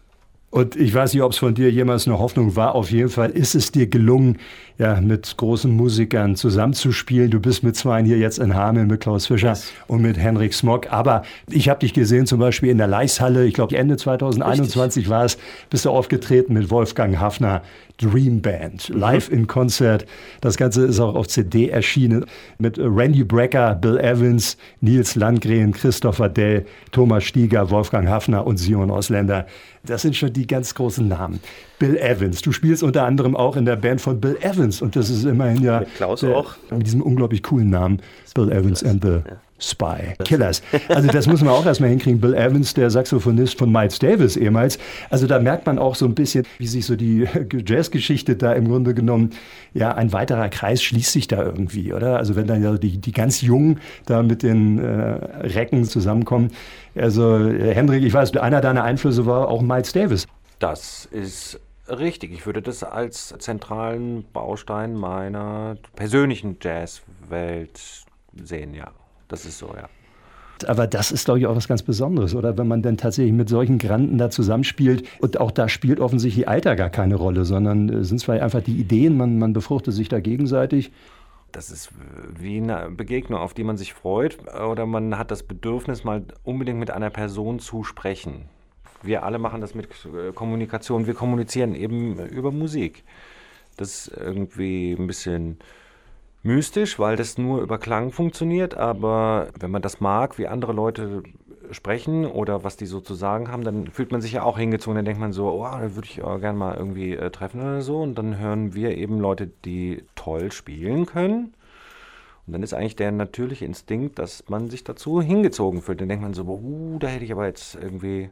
Und ich weiß nicht, ob es von dir jemals eine Hoffnung war. Auf jeden Fall ist es dir gelungen, ja, mit großen Musikern zusammenzuspielen. Du bist mit zwei hier jetzt in Hameln, mit Klaus Fischer yes. und mit Henrik Smok. Aber ich habe dich gesehen zum Beispiel in der Leishalle, ich glaube Ende zwanzig einundzwanzig Richtig. war es, bist du aufgetreten mit Wolfgang Hafner, Dream Band, live in Konzert. Das Ganze ist auch auf C D erschienen mit Randy Brecker, Bill Evans, Nils Landgren, Christopher Dell, Thomas Stieger, Wolfgang Hafner und Simon Osländer. Das sind schon die ganz großen Namen. Bill Evans, du spielst unter anderem auch in der Band von Bill Evans und das ist immerhin ja mit Klaus der, auch. Mit diesem unglaublich coolen Namen, Bill Evans and the ja. Spy Killers. Also das muss man auch erstmal hinkriegen. Bill Evans, der Saxophonist von Miles Davis ehemals. Also da merkt man auch so ein bisschen, wie sich so die Jazzgeschichte da im Grunde genommen, ja, ein weiterer Kreis schließt sich da irgendwie, oder? Also wenn dann ja die, die ganz Jungen da mit den äh, Recken zusammenkommen. Also äh, Hendrik, ich weiß, einer deiner Einflüsse war auch Miles Davis. Das ist richtig. Ich würde das als zentralen Baustein meiner persönlichen Jazzwelt sehen, ja. Das ist so, ja. Aber das ist, glaube ich, auch was ganz Besonderes, oder? Wenn man dann tatsächlich mit solchen Granden da zusammenspielt. Und auch da spielt offensichtlich Alter gar keine Rolle, sondern es sind zwar einfach die Ideen, man, man befruchtet sich da gegenseitig. Das ist wie eine Begegnung, auf die man sich freut. Oder man hat das Bedürfnis, mal unbedingt mit einer Person zu sprechen. Wir alle machen das mit Kommunikation. Wir kommunizieren eben über Musik. Das ist irgendwie ein bisschen mystisch, weil das nur über Klang funktioniert, aber wenn man das mag, wie andere Leute sprechen oder was die so zu sagen haben, dann fühlt man sich ja auch hingezogen, dann denkt man so, oh, da würde ich auch gerne mal irgendwie äh, treffen oder so und dann hören wir eben Leute, die toll spielen können und dann ist eigentlich der natürliche Instinkt, dass man sich dazu hingezogen fühlt, dann denkt man so, uh, da hätte ich aber jetzt irgendwie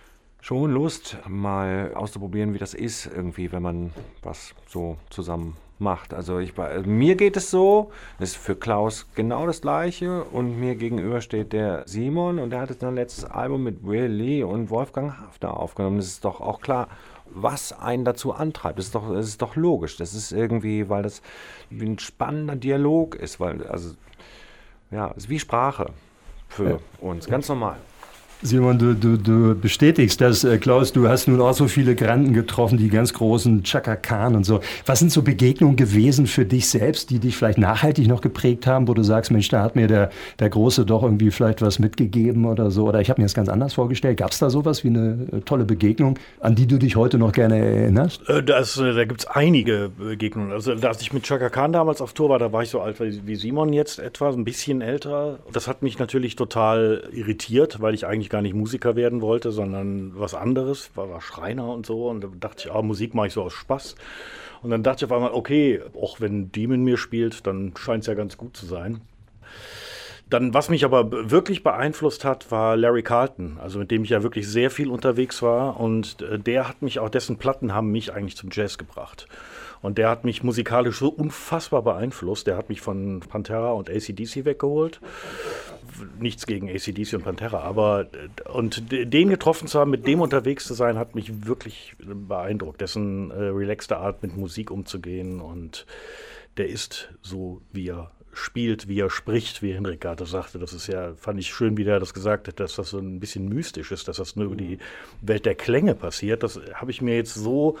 schon Lust, mal auszuprobieren, wie das ist, irgendwie, wenn man was so zusammen macht. Also ich, mir geht es so, das ist für Klaus genau das Gleiche und mir gegenüber steht der Simon und der hat jetzt sein letztes Album mit Will Lee und Wolfgang Hafner aufgenommen. Das ist doch auch klar, was einen dazu antreibt. Das ist doch, das ist doch logisch. Das ist irgendwie, weil das wie ein spannender Dialog ist, weil, also, ja, es ist wie Sprache für ja. uns, ganz normal. Simon, du, du, du bestätigst das. Äh, Klaus, du hast nun auch so viele Granden getroffen, die ganz großen, Chaka Khan und so. Was sind so Begegnungen gewesen für dich selbst, die dich vielleicht nachhaltig noch geprägt haben, wo du sagst, Mensch, da hat mir der, der Große doch irgendwie vielleicht was mitgegeben oder so? Oder ich habe mir das ganz anders vorgestellt. Gab es da sowas wie eine äh, tolle Begegnung, an die du dich heute noch gerne erinnerst? Äh, das, äh, da gibt es einige Begegnungen. Also als ich mit Chaka Khan damals auf Tour war, da war ich so alt wie Simon jetzt etwa, ein bisschen älter. Das hat mich natürlich total irritiert, weil ich eigentlich gar nicht Musiker werden wollte, sondern was anderes, war, war Schreiner und so. Und da dachte ich, ah, Musik mache ich so aus Spaß. Und dann dachte ich auf einmal, okay, auch wenn Demon mir spielt, dann scheint es ja ganz gut zu sein. Dann, was mich aber wirklich beeinflusst hat, war Larry Carlton, also mit dem ich ja wirklich sehr viel unterwegs war. Und der hat mich, auch dessen Platten haben mich eigentlich zum Jazz gebracht. Und der hat mich musikalisch so unfassbar beeinflusst. Der hat mich von Pantera und A C D C weggeholt. Nichts gegen A C D C und Pantera, aber und den getroffen zu haben, mit dem unterwegs zu sein, hat mich wirklich beeindruckt. Dessen äh, relaxte Art, mit Musik umzugehen. Und der ist so, wie er spielt, wie er spricht, wie Henrik gerade sagte. Das ist ja, fand ich schön, wie der das gesagt hat, dass das so ein bisschen mystisch ist, dass das nur über die Welt der Klänge passiert. Das habe ich mir jetzt so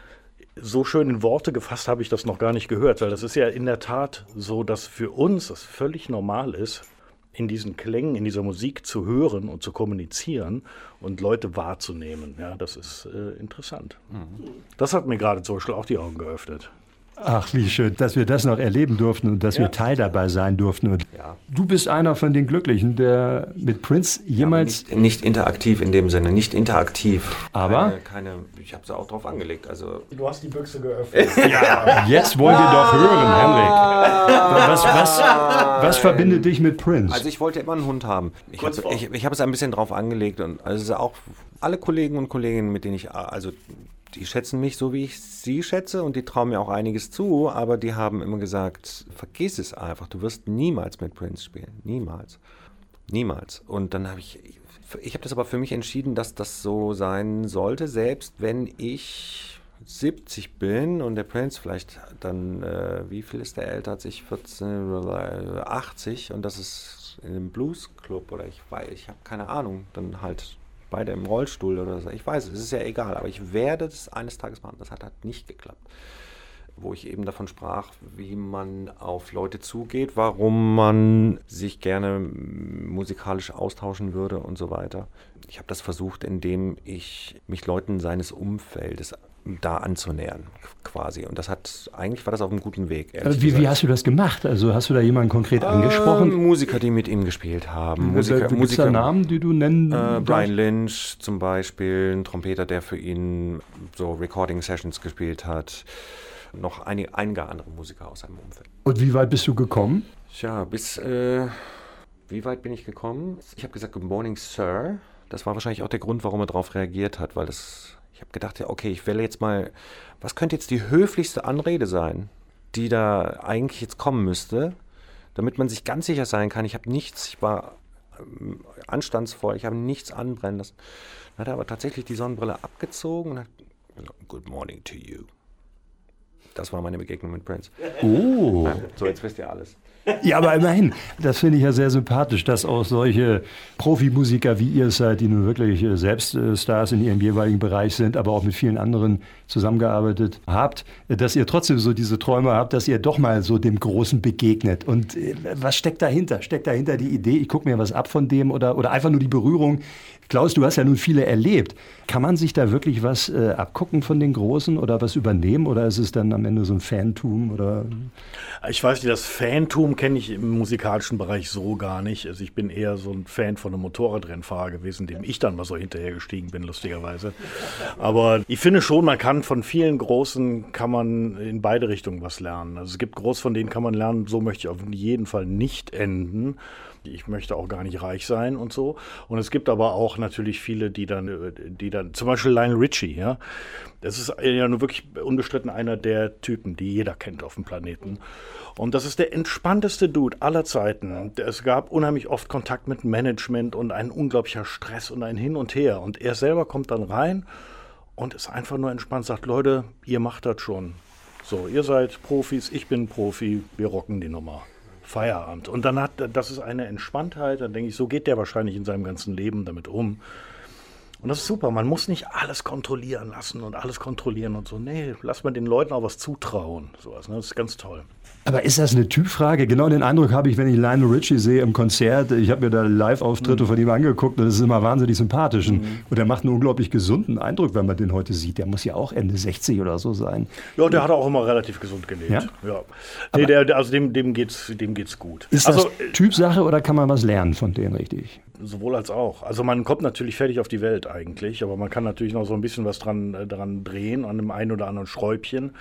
So schön in Worte gefasst habe ich das noch gar nicht gehört, weil das ist ja in der Tat so, dass für uns das völlig normal ist, in diesen Klängen, in dieser Musik zu hören und zu kommunizieren und Leute wahrzunehmen. Ja, das ist äh, interessant. Mhm. Das hat mir gerade zum Beispiel auch die Augen geöffnet. Ach, wie schön, dass wir das noch erleben durften und dass ja. wir Teil dabei sein durften. Und ja. Du bist einer von den Glücklichen, der mit Prince jemals... Ja, nicht, nicht interaktiv in dem Sinne, nicht interaktiv. Aber? Keine, keine, ich habe sie auch drauf angelegt. Also du hast die Büchse geöffnet. Ja, jetzt wollen wir doch hören, Henrik. Was, was, was verbindet dich mit Prince? Also ich wollte immer einen Hund haben. Ich habe ich, ich hab es ein bisschen drauf angelegt. Und also auch alle Kollegen und Kolleginnen, mit denen ich... also die schätzen mich so, wie ich sie schätze und die trauen mir auch einiges zu, aber die haben immer gesagt, vergiss es einfach, du wirst niemals mit Prince spielen, niemals, niemals. Und dann habe ich, ich habe das aber für mich entschieden, dass das so sein sollte, selbst wenn ich siebzig bin und der Prince vielleicht dann, äh, wie viel ist der älter als ich, vierzehn, achtzig und das ist in einem Bluesclub oder ich weiß, ich habe keine Ahnung, dann halt beide im Rollstuhl oder so. Ich weiß, es ist ja egal, aber ich werde das eines Tages machen. Das hat halt nicht geklappt. Wo ich eben davon sprach, wie man auf Leute zugeht, warum man sich gerne musikalisch austauschen würde und so weiter. Ich habe das versucht, indem ich mich Leuten seines Umfeldes da anzunähern, quasi. Und das hat, eigentlich war das auf einem guten Weg. Wie, wie hast du das gemacht? Also hast du da jemanden konkret äh, angesprochen? Musiker, die mit ihm gespielt haben. Musiker, Gibt es da Namen, die du nennen äh, Brian Lynch zum Beispiel, ein Trompeter, der für ihn so Recording-Sessions gespielt hat. Noch einige, einige andere Musiker aus seinem Umfeld. Und wie weit bist du gekommen? Tja, bis, äh, wie weit bin ich gekommen? Ich habe gesagt, Good Morning, Sir. Das war wahrscheinlich auch der Grund, warum er darauf reagiert hat, weil das... Ich habe gedacht, ja, okay, ich wähle jetzt mal, was könnte jetzt die höflichste Anrede sein, die da eigentlich jetzt kommen müsste, damit man sich ganz sicher sein kann, ich habe nichts, ich war ähm, anstandsvoll, ich habe nichts anbrennen lassen. Dann hat er aber tatsächlich die Sonnenbrille abgezogen und hat gesagt, Good morning to you. Das war meine Begegnung mit Prince. Oh. So, jetzt wisst ihr alles. Ja, aber immerhin, das finde ich ja sehr sympathisch, dass auch solche Profimusiker wie ihr seid, die nun wirklich selbst Stars in ihrem jeweiligen Bereich sind, aber auch mit vielen anderen zusammengearbeitet habt, dass ihr trotzdem so diese Träume habt, dass ihr doch mal so dem Großen begegnet. Und was steckt dahinter? Steckt dahinter die Idee, ich gucke mir was ab von dem oder, oder einfach nur die Berührung? Klaus, du hast ja nun viele erlebt. Kann man sich da wirklich was äh, abgucken von den Großen oder was übernehmen? Oder ist es dann am Ende so ein Fantum? Oder? Ich weiß nicht, das Fantum kenne ich im musikalischen Bereich so gar nicht. Also ich bin eher so ein Fan von einem Motorradrennfahrer gewesen, dem ich dann mal so hinterhergestiegen bin, lustigerweise. Aber ich finde schon, man kann von vielen Großen, kann man in beide Richtungen was lernen. Also es gibt groß, von denen kann man lernen, so möchte ich auf jeden Fall nicht enden. Ich möchte auch gar nicht reich sein und so. Und es gibt aber auch natürlich viele, die dann, die dann, zum Beispiel Lionel Richie, ja. Das ist ja nur wirklich unbestritten einer der Typen, die jeder kennt auf dem Planeten. Und das ist der entspannteste Dude aller Zeiten. Es gab unheimlich oft Kontakt mit Management und ein unglaublicher Stress und ein Hin und Her. Und er selber kommt dann rein und ist einfach nur entspannt, sagt, Leute, ihr macht das schon. So, ihr seid Profis, ich bin Profi, wir rocken die Nummer. Feierabend. Und dann hat, das ist eine Entspanntheit, dann denke ich, so geht der wahrscheinlich in seinem ganzen Leben damit um. Und das ist super, man muss nicht alles kontrollieren lassen und alles kontrollieren und so. Nee, lass mal den Leuten auch was zutrauen. Sowas, ne? Das ist ganz toll. Aber ist das eine Typfrage? Genau den Eindruck habe ich, wenn ich Lionel Richie sehe im Konzert. Ich habe mir da Live-Auftritte mhm. von ihm angeguckt und das ist immer wahnsinnig sympathisch. Mhm. Und er macht einen unglaublich gesunden Eindruck, wenn man den heute sieht. Der muss ja auch Ende sechzig oder so sein. Ja, der hat auch immer relativ gesund gelebt. Ja? Ja. Nee, der, der, also dem, dem geht's, dem geht's gut. Ist also, das Typsache oder kann man was lernen von denen richtig? Sowohl als auch. Also man kommt natürlich fertig auf die Welt eigentlich, aber man kann natürlich noch so ein bisschen was dran, äh, dran drehen, an dem einen oder anderen Schräubchen.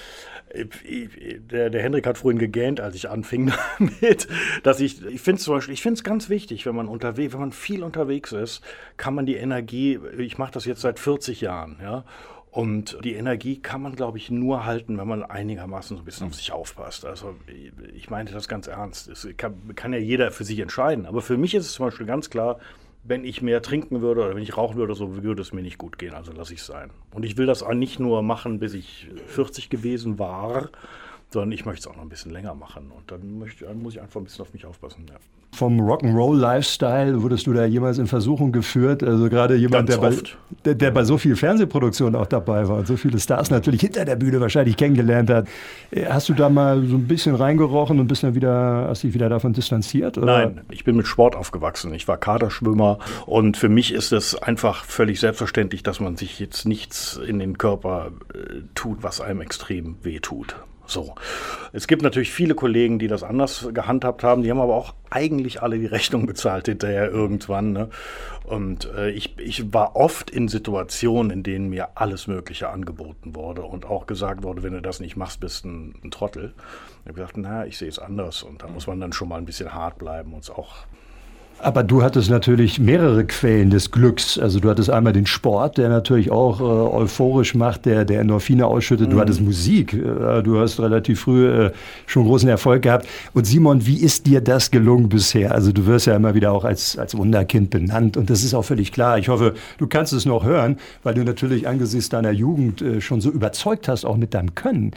Der, der Hendrik hat vorhin gegähnt, als ich anfing damit, dass ich, ich finde es zum Beispiel, ich finde es ganz wichtig, wenn man unterwegs, wenn man viel unterwegs ist, kann man die Energie, ich mache das jetzt seit vierzig Jahren, ja, und die Energie kann man, glaube ich, nur halten, wenn man einigermaßen so ein bisschen auf sich aufpasst. Also ich meinte das ganz ernst. Es kann, kann ja jeder für sich entscheiden, aber für mich ist es zum Beispiel ganz klar, wenn ich mehr trinken würde oder wenn ich rauchen würde, so würde es mir nicht gut gehen, also lasse ich es sein. Und ich will das auch nicht nur machen, bis ich vierzig gewesen war, sondern ich möchte es auch noch ein bisschen länger machen. Und dann, möchte, dann muss ich einfach ein bisschen auf mich aufpassen. Ja. Vom Rock'n'Roll-Lifestyle wurdest du da jemals in Versuchung geführt? Also gerade jemand, der bei, der, der bei so viel Fernsehproduktionen auch dabei war und so viele Stars natürlich hinter der Bühne wahrscheinlich kennengelernt hat. Hast du da mal so ein bisschen reingerochen und bist dann wieder, hast dich wieder davon distanziert? Oder? Nein, ich bin mit Sport aufgewachsen. Ich war Kaderschwimmer und für mich ist es einfach völlig selbstverständlich, dass man sich jetzt nichts in den Körper äh, tut, was einem extrem wehtut. So. Es gibt natürlich viele Kollegen, die das anders gehandhabt haben, die haben aber auch eigentlich alle die Rechnung bezahlt hinterher irgendwann. Ne? Und äh, ich, ich war oft in Situationen, in denen mir alles Mögliche angeboten wurde und auch gesagt wurde, wenn du das nicht machst, bist du ein, ein Trottel. Ich habe gesagt, na, ich sehe es anders und da muss man dann schon mal ein bisschen hart bleiben und es auch. Aber du hattest natürlich mehrere Quellen des Glücks. Also du hattest einmal den Sport, der natürlich auch äh, euphorisch macht, der, der Endorphine ausschüttet. Mhm. Du hattest Musik. Äh, du hast relativ früh äh, schon großen Erfolg gehabt. Und Simon, wie ist dir das gelungen bisher? Also du wirst ja immer wieder auch als, als Wunderkind benannt. Und das ist auch völlig klar. Ich hoffe, du kannst es noch hören, weil du natürlich angesichts deiner Jugend äh, schon so überzeugt hast, auch mit deinem Können.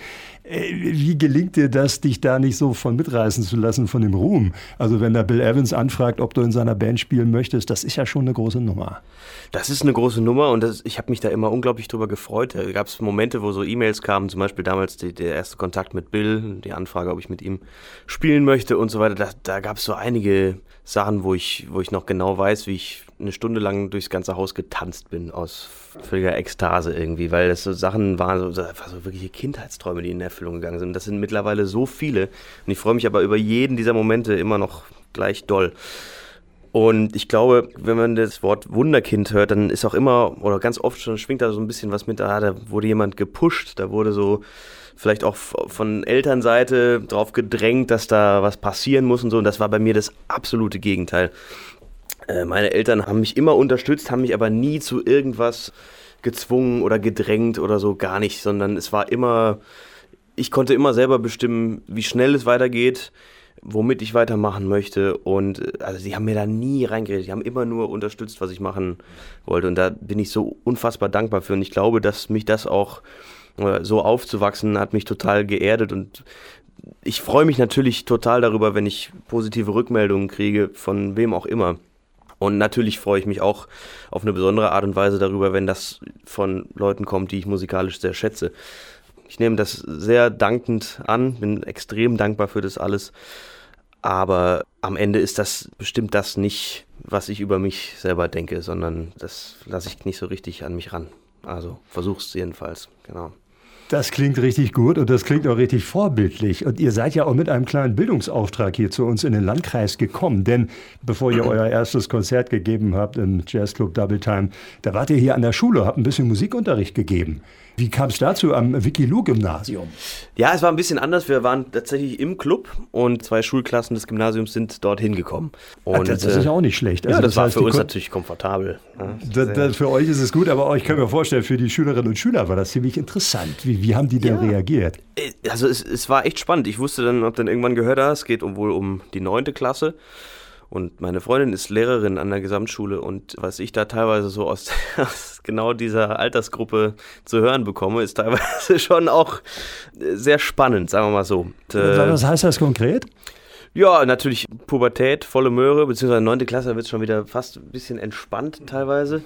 Wie gelingt dir das, dich da nicht so von mitreißen zu lassen von dem Ruhm? Also wenn da Bill Evans anfragt, ob du in seiner Band spielen möchtest, das ist ja schon eine große Nummer. Das ist eine große Nummer und das, ich habe mich da immer unglaublich drüber gefreut. Da gab es Momente, wo so E-Mails kamen, zum Beispiel damals die, der erste Kontakt mit Bill, die Anfrage, ob ich mit ihm spielen möchte und so weiter. Da, da gab es so einige Sachen, wo ich, wo ich noch genau weiß, wie ich eine Stunde lang durchs ganze Haus getanzt bin, aus völliger Ekstase irgendwie, weil das so Sachen waren, so, das waren so wirkliche Kindheitsträume, die in Erfüllung gegangen sind. Das sind mittlerweile so viele und ich freue mich aber über jeden dieser Momente immer noch gleich doll. Und ich glaube, wenn man das Wort Wunderkind hört, dann ist auch immer, oder ganz oft schon schwingt da so ein bisschen was mit, ah, da wurde jemand gepusht, da wurde so vielleicht auch von Elternseite drauf gedrängt, dass da was passieren muss und so. Und das war bei mir das absolute Gegenteil. Meine Eltern haben mich immer unterstützt, haben mich aber nie zu irgendwas gezwungen oder gedrängt oder so, gar nicht, sondern es war immer, ich konnte immer selber bestimmen, wie schnell es weitergeht, womit ich weitermachen möchte und also sie haben mir da nie reingeredet, die haben immer nur unterstützt, was ich machen wollte und da bin ich so unfassbar dankbar für und ich glaube, dass mich das auch so aufzuwachsen hat mich total geerdet und ich freue mich natürlich total darüber, wenn ich positive Rückmeldungen kriege, von wem auch immer. Und natürlich freue ich mich auch auf eine besondere Art und Weise darüber, wenn das von Leuten kommt, die ich musikalisch sehr schätze. Ich nehme das sehr dankend an, bin extrem dankbar für das alles. Aber am Ende ist das bestimmt das nicht, was ich über mich selber denke, sondern das lasse ich nicht so richtig an mich ran. Also versuch's jedenfalls, genau. Das klingt richtig gut und das klingt auch richtig vorbildlich. Und ihr seid ja auch mit einem kleinen Bildungsauftrag hier zu uns in den Landkreis gekommen. Denn bevor ihr euer erstes Konzert gegeben habt im Jazzclub Double Time, da wart ihr hier an der Schule, habt ein bisschen Musikunterricht gegeben. Wie kam es dazu am Wickilou-Gymnasium? Ja, es war ein bisschen anders. Wir waren tatsächlich im Club und zwei Schulklassen des Gymnasiums sind dorthin gekommen. Und, Ach, das, das ist ja auch nicht schlecht. Also ja, das, das war heißt, für uns Kon- natürlich komfortabel. Ja, das, das, für euch ist es gut, aber ich kann mir vorstellen, für die Schülerinnen und Schüler war das ziemlich interessant. Wie, wie haben die denn ja. reagiert? Also es, es war echt spannend. Ich wusste dann, ob dann irgendwann gehört habe, es geht um, wohl um die neunte Klasse. Und meine Freundin ist Lehrerin an der Gesamtschule und was ich da teilweise so aus, aus genau dieser Altersgruppe zu hören bekomme, ist teilweise schon auch sehr spannend, sagen wir mal so. Und, äh, was heißt das konkret? Ja, natürlich Pubertät, volle Möhre, beziehungsweise neunte Klasse wird es schon wieder fast ein bisschen entspannt teilweise.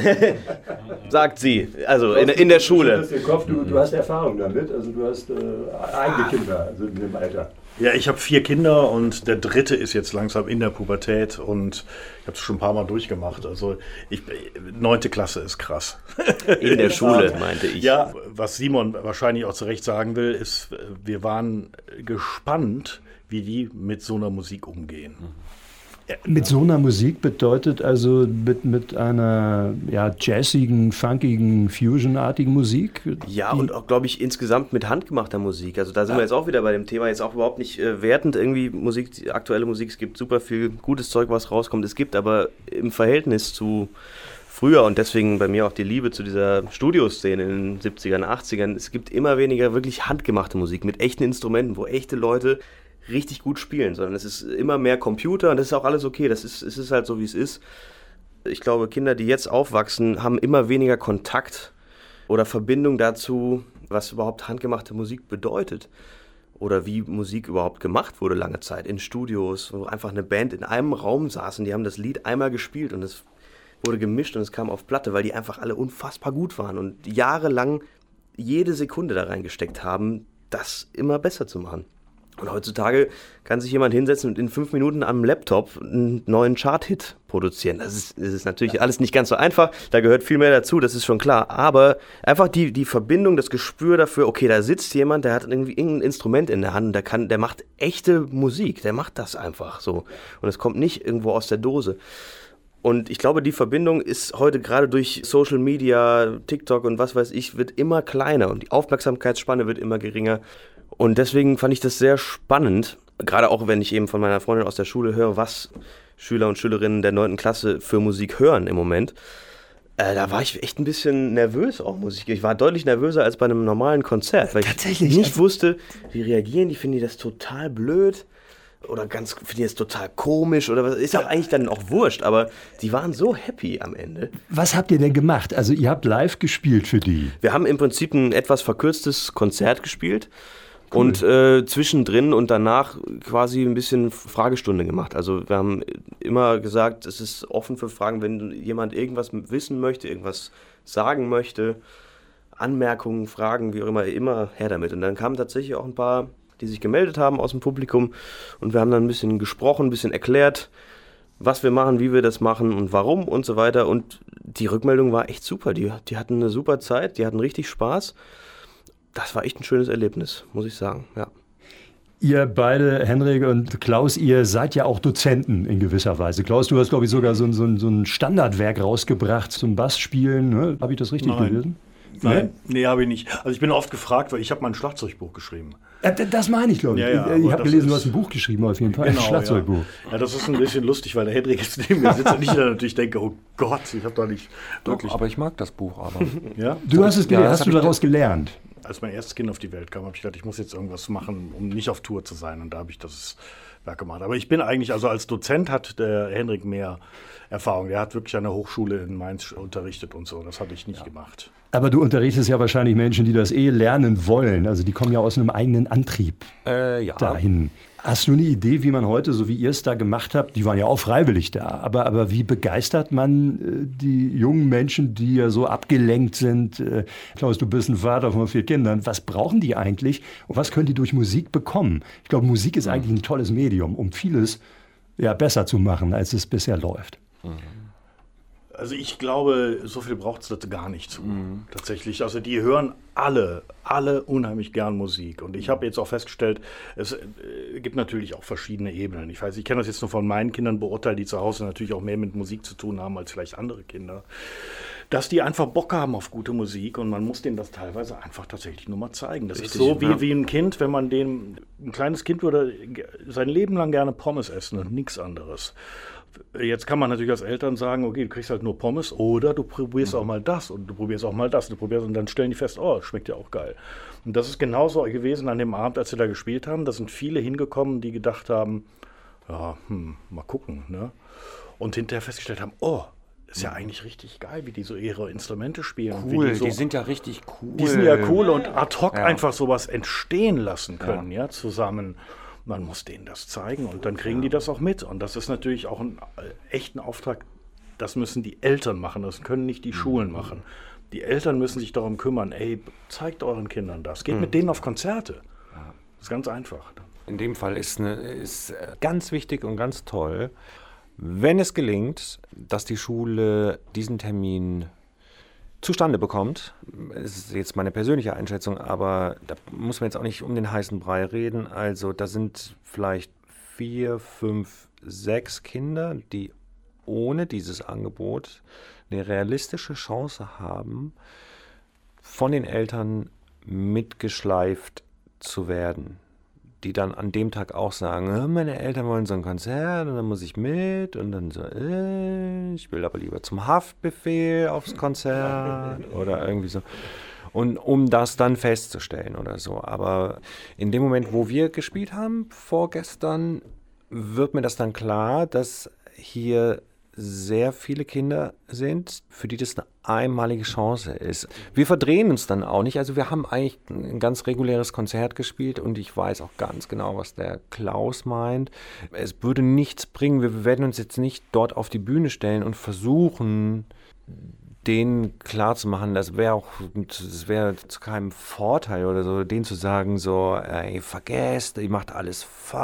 Sagt sie, also in, in der Schule. Du, du hast Erfahrung damit, also du hast äh, eigene Kinder also in dem Alter. Ja, ich habe vier Kinder und der dritte ist jetzt langsam in der Pubertät und ich habe es schon ein paar Mal durchgemacht. Also ich, neunte Klasse ist krass. In der Schule, meinte ich. Ja, was Simon wahrscheinlich auch zu Recht sagen will, ist, wir waren gespannt, wie die mit so einer Musik umgehen. Ja, mit so einer Musik bedeutet also mit, mit einer ja, jazzigen, funkigen, fusionartigen Musik? Ja, und auch, glaube ich, insgesamt mit handgemachter Musik. Also da sind ja. wir jetzt auch wieder bei dem Thema, jetzt auch überhaupt nicht äh, wertend irgendwie Musik, aktuelle Musik. Es gibt super viel gutes Zeug, was rauskommt. Es gibt aber im Verhältnis zu früher und deswegen bei mir auch die Liebe zu dieser Studioszene in den siebzigern, achtzigern, es gibt immer weniger wirklich handgemachte Musik mit echten Instrumenten, wo echte Leute richtig gut spielen, sondern es ist immer mehr Computer und das ist auch alles okay, das ist, es ist halt so, wie es ist. Ich glaube, Kinder, die jetzt aufwachsen, haben immer weniger Kontakt oder Verbindung dazu, was überhaupt handgemachte Musik bedeutet oder wie Musik überhaupt gemacht wurde lange Zeit in Studios, wo einfach eine Band in einem Raum saß und die haben das Lied einmal gespielt und es wurde gemischt und es kam auf Platte, weil die einfach alle unfassbar gut waren und jahrelang jede Sekunde da reingesteckt haben, das immer besser zu machen. Und heutzutage kann sich jemand hinsetzen und in fünf Minuten am Laptop einen neuen Chart-Hit produzieren. Das ist, das ist natürlich alles nicht ganz so einfach, da gehört viel mehr dazu, das ist schon klar. Aber einfach die, die Verbindung, das Gespür dafür, okay, da sitzt jemand, der hat irgendwie irgendein Instrument in der Hand und der, kann, der macht echte Musik, der macht das einfach so. Und es kommt nicht irgendwo aus der Dose. Und ich glaube, die Verbindung ist heute gerade durch Social Media, TikTok und was weiß ich, wird immer kleiner und die Aufmerksamkeitsspanne wird immer geringer. Und deswegen fand ich das sehr spannend, gerade auch wenn ich eben von meiner Freundin aus der Schule höre, was Schüler und Schülerinnen der neunten Klasse für Musik hören im Moment. Äh, da war ich echt ein bisschen nervös auch, muss ich. Ich war deutlich nervöser als bei einem normalen Konzert, weil Tatsächlich? ich nicht wusste, wie reagieren die, finden die das total blöd oder ganz, finden die das total komisch oder was, ist auch eigentlich dann auch wurscht, aber die waren so happy am Ende. Was habt ihr denn gemacht? Also ihr habt live gespielt für die? Wir haben im Prinzip ein etwas verkürztes Konzert gespielt. Cool. Und äh, zwischendrin und danach quasi ein bisschen Fragestunde gemacht. Also wir haben immer gesagt, es ist offen für Fragen, wenn jemand irgendwas wissen möchte, irgendwas sagen möchte, Anmerkungen, Fragen, wie auch immer, immer her damit. Und dann kamen tatsächlich auch ein paar, die sich gemeldet haben aus dem Publikum und wir haben dann ein bisschen gesprochen, ein bisschen erklärt, was wir machen, wie wir das machen und warum und so weiter. Und die Rückmeldung war echt super. Die, die hatten eine super Zeit, die hatten richtig Spaß. Das war echt ein schönes Erlebnis, muss ich sagen, ja. Ihr beide, Henrik und Klaus, ihr seid ja auch Dozenten in gewisser Weise. Klaus, du hast, glaube ich, sogar so ein, so ein, so ein Standardwerk rausgebracht zum Bassspielen. Ne? Habe ich das richtig Nein. gelesen? Nein, nee, nee habe ich nicht. Also ich bin oft gefragt, weil ich habe mein Schlagzeugbuch geschrieben. Ja, das meine ich, glaube ich. Ja, ja, ich habe gelesen, ist, du hast ein Buch geschrieben, auf jeden Fall. Genau, ein Schlagzeugbuch. Ja. ja, das ist ein bisschen lustig, weil der Henrik jetzt neben mir sitzt und ich dann natürlich denke, oh Gott, ich habe doch nicht wirklich... Doch, aber ich mag das Buch aber. Ja? Du hast es gelernt, ja, hast du daraus gelernt? Als mein erstes Kind auf die Welt kam, habe ich gedacht, ich muss jetzt irgendwas machen, um nicht auf Tour zu sein. Und da habe ich das Werk gemacht. Aber ich bin eigentlich, also als Dozent hat der Henrik mehr Erfahrung. Der hat wirklich an der Hochschule in Mainz unterrichtet und so. Das hatte ich nicht ja. gemacht. Aber du unterrichtest ja wahrscheinlich Menschen, die das eh lernen wollen. Also die kommen ja aus einem eigenen Antrieb äh, ja. dahin. Hast du eine Idee, wie man heute, so wie ihr es da gemacht habt, die waren ja auch freiwillig da, aber, aber wie begeistert man äh, die jungen Menschen, die ja so abgelenkt sind? Äh, Klaus, du bist ein Vater von vier Kindern. Was brauchen die eigentlich und was können die durch Musik bekommen? Ich glaube, Musik ist eigentlich ein tolles Medium, um vieles ja, besser zu machen, als es bisher läuft. Mhm. Also ich glaube, so viel braucht es dazu gar nicht zu, mhm. tatsächlich. Also die hören alle, alle unheimlich gern Musik. Und ich habe jetzt auch festgestellt, es äh, gibt natürlich auch verschiedene Ebenen. Ich weiß, ich kann das jetzt nur von meinen Kindern beurteilen, die zu Hause natürlich auch mehr mit Musik zu tun haben als vielleicht andere Kinder. Dass die einfach Bock haben auf gute Musik und man muss denen das teilweise einfach tatsächlich nur mal zeigen. Das Richtig, ist so wie, ja. wie ein Kind, wenn man dem, ein kleines Kind würde sein Leben lang gerne Pommes essen und nichts anderes. Jetzt kann man natürlich als Eltern sagen, okay, du kriegst halt nur Pommes oder du probierst mhm. auch mal das und du probierst auch mal das. Du probierst, und dann stellen die fest, oh, schmeckt ja auch geil. Und das ist genauso gewesen an dem Abend, als wir da gespielt haben. Da sind viele hingekommen, die gedacht haben, ja, hm, mal gucken. Ne? Und hinterher festgestellt haben, oh, ist ja eigentlich richtig geil, wie die so ihre Instrumente spielen. Cool, die, so, die sind ja richtig cool. Die sind ja cool und ad hoc ja. einfach sowas entstehen lassen können, ja, ja zusammen. Man muss denen das zeigen und dann kriegen die das auch mit. Und das ist natürlich auch ein echter Auftrag, das müssen die Eltern machen, das können nicht die Schulen machen. Die Eltern müssen sich darum kümmern, ey, zeigt euren Kindern das, geht mit denen auf Konzerte. Das ist ganz einfach. In dem Fall ist, eine, ist ganz wichtig und ganz toll, wenn es gelingt, dass die Schule diesen Termin zustande bekommt. Das ist jetzt meine persönliche Einschätzung, aber da muss man jetzt auch nicht um den heißen Brei reden. Also da sind vielleicht vier, fünf, sechs Kinder, die ohne dieses Angebot eine realistische Chance haben, von den Eltern mitgeschleift zu werden. Die dann an dem Tag auch sagen, meine Eltern wollen so ein Konzert und dann muss ich mit und dann so, äh, ich will aber lieber zum Haftbefehl aufs Konzert oder irgendwie so. Und um das dann festzustellen oder so. Aber in dem Moment, wo wir gespielt haben, vorgestern, wird mir das dann klar, dass hier sehr viele Kinder sind, für die das eine einmalige Chance ist. Wir verdrehen uns dann auch nicht. Also wir haben eigentlich ein ganz reguläres Konzert gespielt und ich weiß auch ganz genau, was der Klaus meint. Es würde nichts bringen. Wir werden uns jetzt nicht dort auf die Bühne stellen und versuchen, denen klarzumachen, das wäre auch, das wäre zu keinem Vorteil oder so, denen zu sagen, so, ey, vergesst, ihr macht alles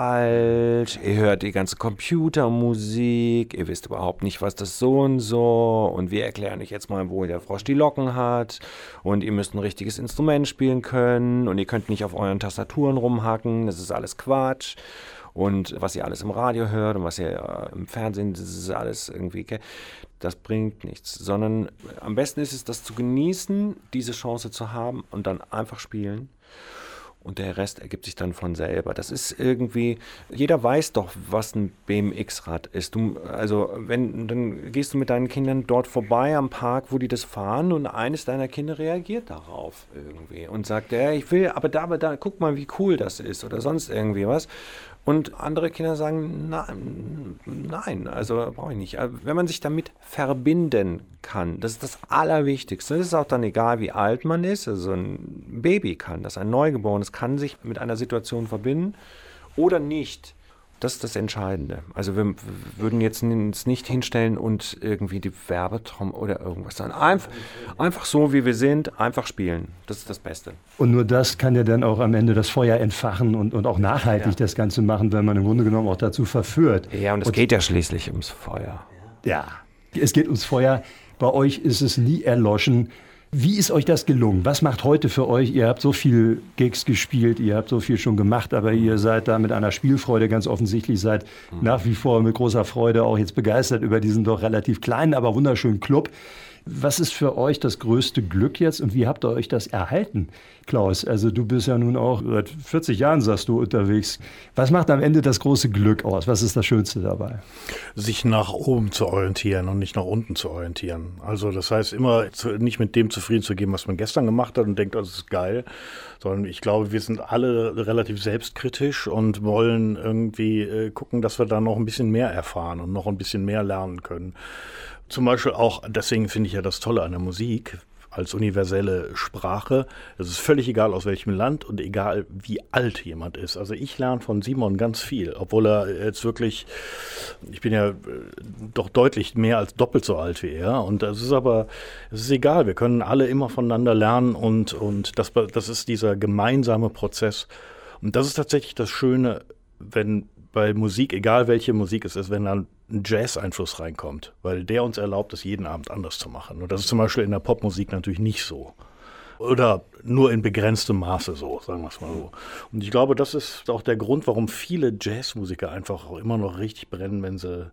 falsch, ihr hört die ganze Computermusik, ihr wisst überhaupt nicht, was das so und so und wir erklären euch jetzt mal, wo der Frosch die Locken hat und ihr müsst ein richtiges Instrument spielen können und ihr könnt nicht auf euren Tastaturen rumhacken, das ist alles Quatsch. Und was ihr alles im Radio hört und was ihr äh, im Fernsehen, das ist alles irgendwie, okay, das bringt nichts. Sondern am besten ist es, das zu genießen, diese Chance zu haben und dann einfach spielen. Und der Rest ergibt sich dann von selber. Das ist irgendwie, jeder weiß doch, was ein B M X-Rad ist. Du, also wenn, dann gehst du mit deinen Kindern dort vorbei am Park, wo die das fahren und eines deiner Kinder reagiert darauf irgendwie und sagt, ja, ich will, aber da, aber da, guck mal, wie cool das ist oder sonst irgendwie was. Und andere Kinder sagen, nein, nein, also brauche ich nicht. Wenn man sich damit verbinden kann, das ist das Allerwichtigste. Es ist auch dann egal, wie alt man ist. Also ein Baby kann das, ein Neugeborenes kann sich mit einer situation verbinden oder nicht. Das ist das Entscheidende. Also wir würden jetzt uns nicht hinstellen und irgendwie die Werbetrommel oder irgendwas sagen. Einf- einfach so, wie wir sind, einfach spielen. Das ist das Beste. Und nur das kann ja dann auch am Ende das Feuer entfachen und, und auch nachhaltig ja. das Ganze machen, wenn man im Grunde genommen auch dazu verführt. Ja, und es und, geht ja schließlich ums Feuer. Ja, es geht ums Feuer. Bei euch ist es nie erloschen. Wie ist euch das gelungen? Was macht heute für euch? Ihr habt so viel Gigs gespielt, ihr habt so viel schon gemacht, aber ihr seid da mit einer Spielfreude ganz offensichtlich, seid mhm. nach wie vor mit großer Freude auch jetzt begeistert über diesen doch relativ kleinen, aber wunderschönen Club. Was ist für euch das größte Glück jetzt und wie habt ihr euch das erhalten, Klaus? Also du bist ja nun auch seit vierzig Jahren, sagst du, unterwegs. Was macht am Ende das große Glück aus? Was ist das Schönste dabei? Sich nach oben zu orientieren und nicht nach unten zu orientieren. Also das heißt immer zu, nicht mit dem zufrieden zu geben, was man gestern gemacht hat und denkt, das ist geil, sondern ich glaube, wir sind alle relativ selbstkritisch und wollen irgendwie äh, gucken, dass wir da noch ein bisschen mehr erfahren und noch ein bisschen mehr lernen können. Zum Beispiel auch, deswegen finde ich ja das Tolle an der Musik als universelle Sprache. Es ist völlig egal, aus welchem Land und egal, wie alt jemand ist. Also ich lerne von Simon ganz viel, obwohl er jetzt wirklich, ich bin ja doch deutlich mehr als doppelt so alt wie er. Und das ist aber, es ist egal, wir können alle immer voneinander lernen und, und das, das ist dieser gemeinsame Prozess. Und das ist tatsächlich das Schöne, wenn bei Musik, egal welche Musik es ist, wenn dann ein Jazz-Einfluss reinkommt, weil der uns erlaubt, es jeden Abend anders zu machen. Und das ist zum Beispiel in der Popmusik natürlich nicht so. Oder nur in begrenztem Maße so, sagen wir es mal so. Und ich glaube, das ist auch der Grund, warum viele Jazzmusiker einfach auch immer noch richtig brennen, wenn sie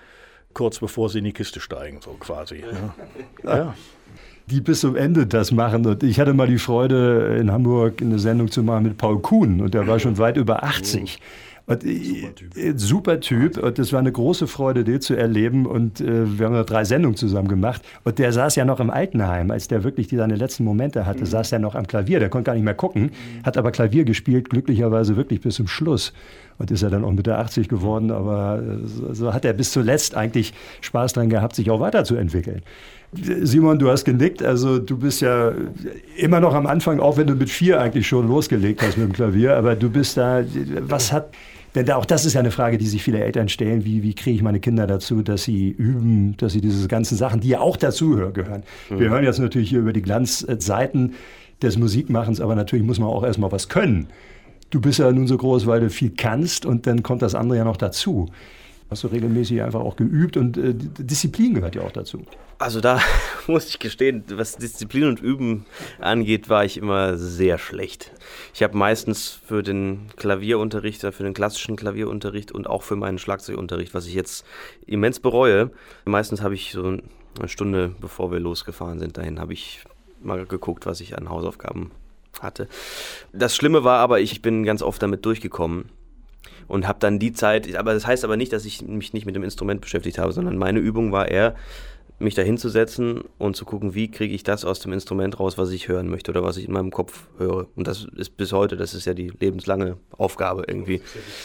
kurz bevor sie in die Kiste steigen, so quasi. Ja. Ja. Die bis zum Ende das machen. Und ich hatte mal die Freude, in Hamburg eine Sendung zu machen mit Paul Kuhn. Und der war schon weit über achtzig. Und, super Typ. Super Typ. Und das war eine große Freude, den zu erleben. Und äh, wir haben noch drei Sendungen zusammen gemacht. Und der saß ja noch im Altenheim, als der wirklich die, seine letzten Momente hatte, mhm. saß er noch am Klavier. Der konnte gar nicht mehr gucken, mhm. hat aber Klavier gespielt, glücklicherweise wirklich bis zum Schluss. und ist ja dann auch Mitte achtzig geworden, aber so, so hat er bis zuletzt eigentlich Spaß dran gehabt, sich auch weiterzuentwickeln. Simon, du hast genickt, also du bist ja immer noch am Anfang, auch wenn du mit vier eigentlich schon losgelegt hast mit dem Klavier, aber du bist da, was hat, denn da, auch das ist ja eine Frage, die sich viele Eltern stellen, wie, wie kriege ich meine Kinder dazu, dass sie üben, dass sie diese ganzen Sachen, die ja auch dazu gehören. Mhm. Wir hören jetzt natürlich hier über die Glanzseiten des Musikmachens, aber natürlich muss man auch erstmal was können. Du bist ja nun so groß, weil du viel kannst und dann kommt das andere ja noch dazu. Hast du regelmäßig einfach auch geübt und äh, Disziplin gehört ja auch dazu. Also da muss ich gestehen, was Disziplin und Üben angeht, war ich immer sehr schlecht. Ich habe meistens für den Klavierunterricht, für den klassischen Klavierunterricht und auch für meinen Schlagzeugunterricht, was ich jetzt immens bereue, meistens habe ich so eine Stunde, bevor wir losgefahren sind, dahin habe ich mal geguckt, was ich an Hausaufgaben hatte. Das Schlimme war aber, ich bin ganz oft damit durchgekommen. Und habe dann die Zeit, aber das heißt aber nicht, dass ich mich nicht mit dem Instrument beschäftigt habe, sondern meine Übung war eher, mich da hinzusetzen und zu gucken, wie kriege ich das aus dem Instrument raus, was ich hören möchte oder was ich in meinem Kopf höre. Und das ist bis heute, das ist ja die lebenslange Aufgabe irgendwie.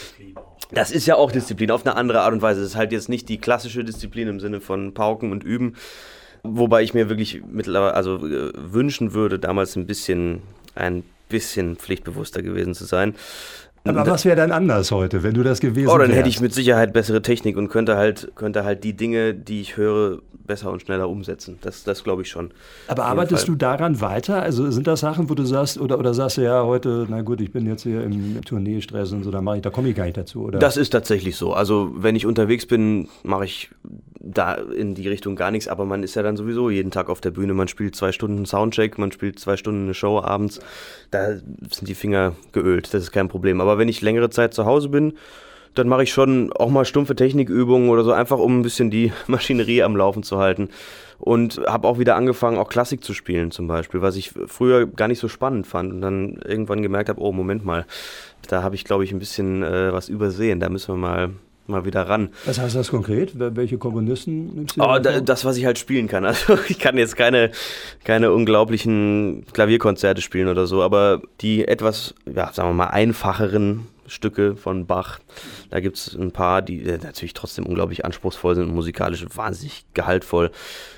Das ist ja auch Disziplin, auf eine andere Art und Weise. Das ist halt jetzt nicht die klassische Disziplin im Sinne von Pauken und Üben, wobei ich mir wirklich mittlerweile also äh, wünschen würde, damals ein bisschen, ein bisschen pflichtbewusster gewesen zu sein. Aber was wäre dann anders heute, wenn du das gewesen wärst? Oh, dann hätte ich mit Sicherheit bessere Technik und könnte halt, könnte halt die Dinge, die ich höre, besser und schneller umsetzen. Das, das glaube ich schon. Aber arbeitest du daran weiter? Also sind das Sachen, wo du sagst, oder, oder sagst du ja heute, na gut, ich bin jetzt hier im Tourneestress und so, da mache ich, da komme ich gar nicht dazu, oder? Das ist tatsächlich so. Also wenn ich unterwegs bin, mache ich da in die Richtung gar nichts, aber man ist ja dann sowieso jeden Tag auf der Bühne. Man spielt zwei Stunden Soundcheck, man spielt zwei Stunden eine Show abends. Da sind die Finger geölt, das ist kein Problem. Aber wenn ich längere Zeit zu Hause bin, dann mache ich schon auch mal stumpfe Technikübungen oder so, einfach um ein bisschen die Maschinerie am Laufen zu halten. Und habe auch wieder angefangen, auch Klassik zu spielen zum Beispiel, was ich früher gar nicht so spannend fand. Und dann irgendwann gemerkt habe, oh, Moment mal, da habe ich, glaube ich, ein bisschen äh, was übersehen. Da müssen wir mal... mal wieder ran. Was heißt das konkret? Welche Komponisten nimmst du? Oh, da, das, was ich halt spielen kann. Also ich kann jetzt keine, keine unglaublichen Klavierkonzerte spielen oder so, aber die etwas, ja, sagen wir mal, einfacheren Stücke von Bach, da gibt es ein paar, die natürlich trotzdem unglaublich anspruchsvoll sind und musikalisch wahnsinnig gehaltvoll.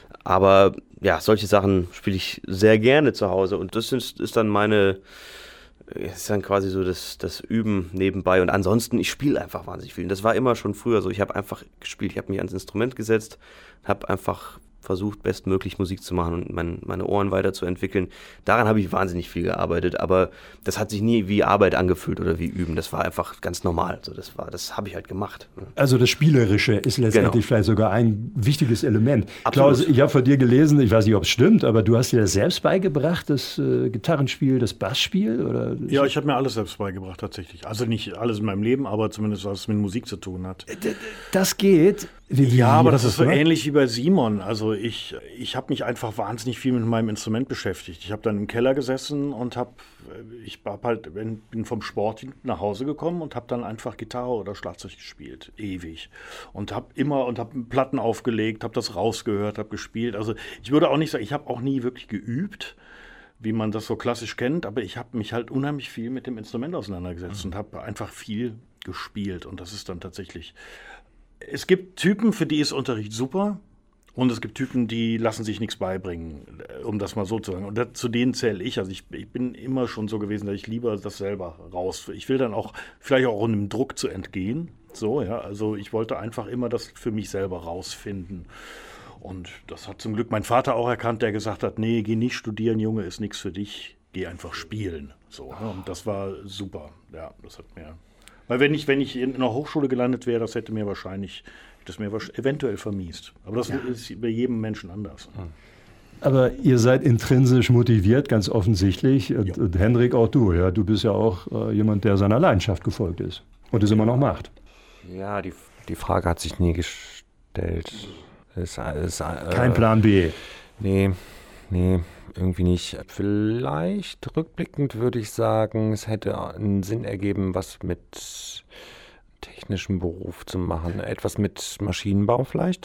Aber ja, solche Sachen spiele ich sehr gerne zu Hause und das ist, ist dann meine... Das ist dann quasi so das, das Üben nebenbei. Und ansonsten, ich spiele einfach wahnsinnig viel. Und das war immer schon früher so. Ich habe einfach gespielt. Ich habe mich ans Instrument gesetzt, habe einfach versucht, bestmöglich Musik zu machen und mein, meine Ohren weiterzuentwickeln. Daran habe ich wahnsinnig viel gearbeitet. Aber das hat sich nie wie Arbeit angefühlt oder wie Üben. Das war einfach ganz normal. Also das war, das habe ich halt gemacht. Also das Spielerische ist letztendlich genau. vielleicht sogar ein wichtiges Element. Absolut. Klaus, ich habe von dir gelesen, ich weiß nicht, ob es stimmt, aber du hast dir das selbst beigebracht, das äh, Gitarrenspiel, das Bassspiel? Oder? Ja, ich habe mir alles selbst beigebracht, tatsächlich. Also nicht alles in meinem Leben, aber zumindest was es mit Musik zu tun hat. Das geht. Wie, wie, ja, aber das ist so ähnlich wie bei Simon. Also ich, ich habe mich einfach wahnsinnig viel mit meinem Instrument beschäftigt. Ich habe dann im Keller gesessen und habe, ich hab halt, bin vom Sport nach Hause gekommen und habe dann einfach Gitarre oder Schlagzeug gespielt, ewig. Und habe immer, und habe Platten aufgelegt, habe das rausgehört, habe gespielt. Also ich würde auch nicht sagen, ich habe auch nie wirklich geübt, wie man das so klassisch kennt, aber ich habe mich halt unheimlich viel mit dem Instrument auseinandergesetzt mhm. und habe einfach viel gespielt. Und das ist dann tatsächlich... Es gibt Typen, für die ist Unterricht super und es gibt Typen, die lassen sich nichts beibringen, um das mal so zu sagen. Und das, zu denen zähle ich. Also ich, ich bin immer schon so gewesen, dass ich lieber das selber raus. Ich will dann auch, vielleicht auch um dem Druck zu entgehen. So, ja, also ich wollte einfach immer das für mich selber rausfinden. Und das hat zum Glück mein Vater auch erkannt, der gesagt hat, nee, geh nicht studieren, Junge, ist nichts für dich, geh einfach spielen. So, ja, und das war super. Ja, das hat mir... Weil wenn ich, wenn ich in einer Hochschule gelandet wäre, das hätte mir wahrscheinlich, das mir eventuell vermiest. Aber das ja. ist bei jedem Menschen anders. Aber ihr seid intrinsisch motiviert, ganz offensichtlich. Und, ja. und Hendrik, auch du. Ja, du bist ja auch äh, jemand, der seiner Leidenschaft gefolgt ist und es immer noch macht. Ja, die, die Frage hat sich nie gestellt. Es, es, äh, Kein Plan B. Nee, nee. Irgendwie nicht. Vielleicht rückblickend würde ich sagen, es hätte einen Sinn ergeben, was mit technischem Beruf zu machen. Etwas mit Maschinenbau vielleicht.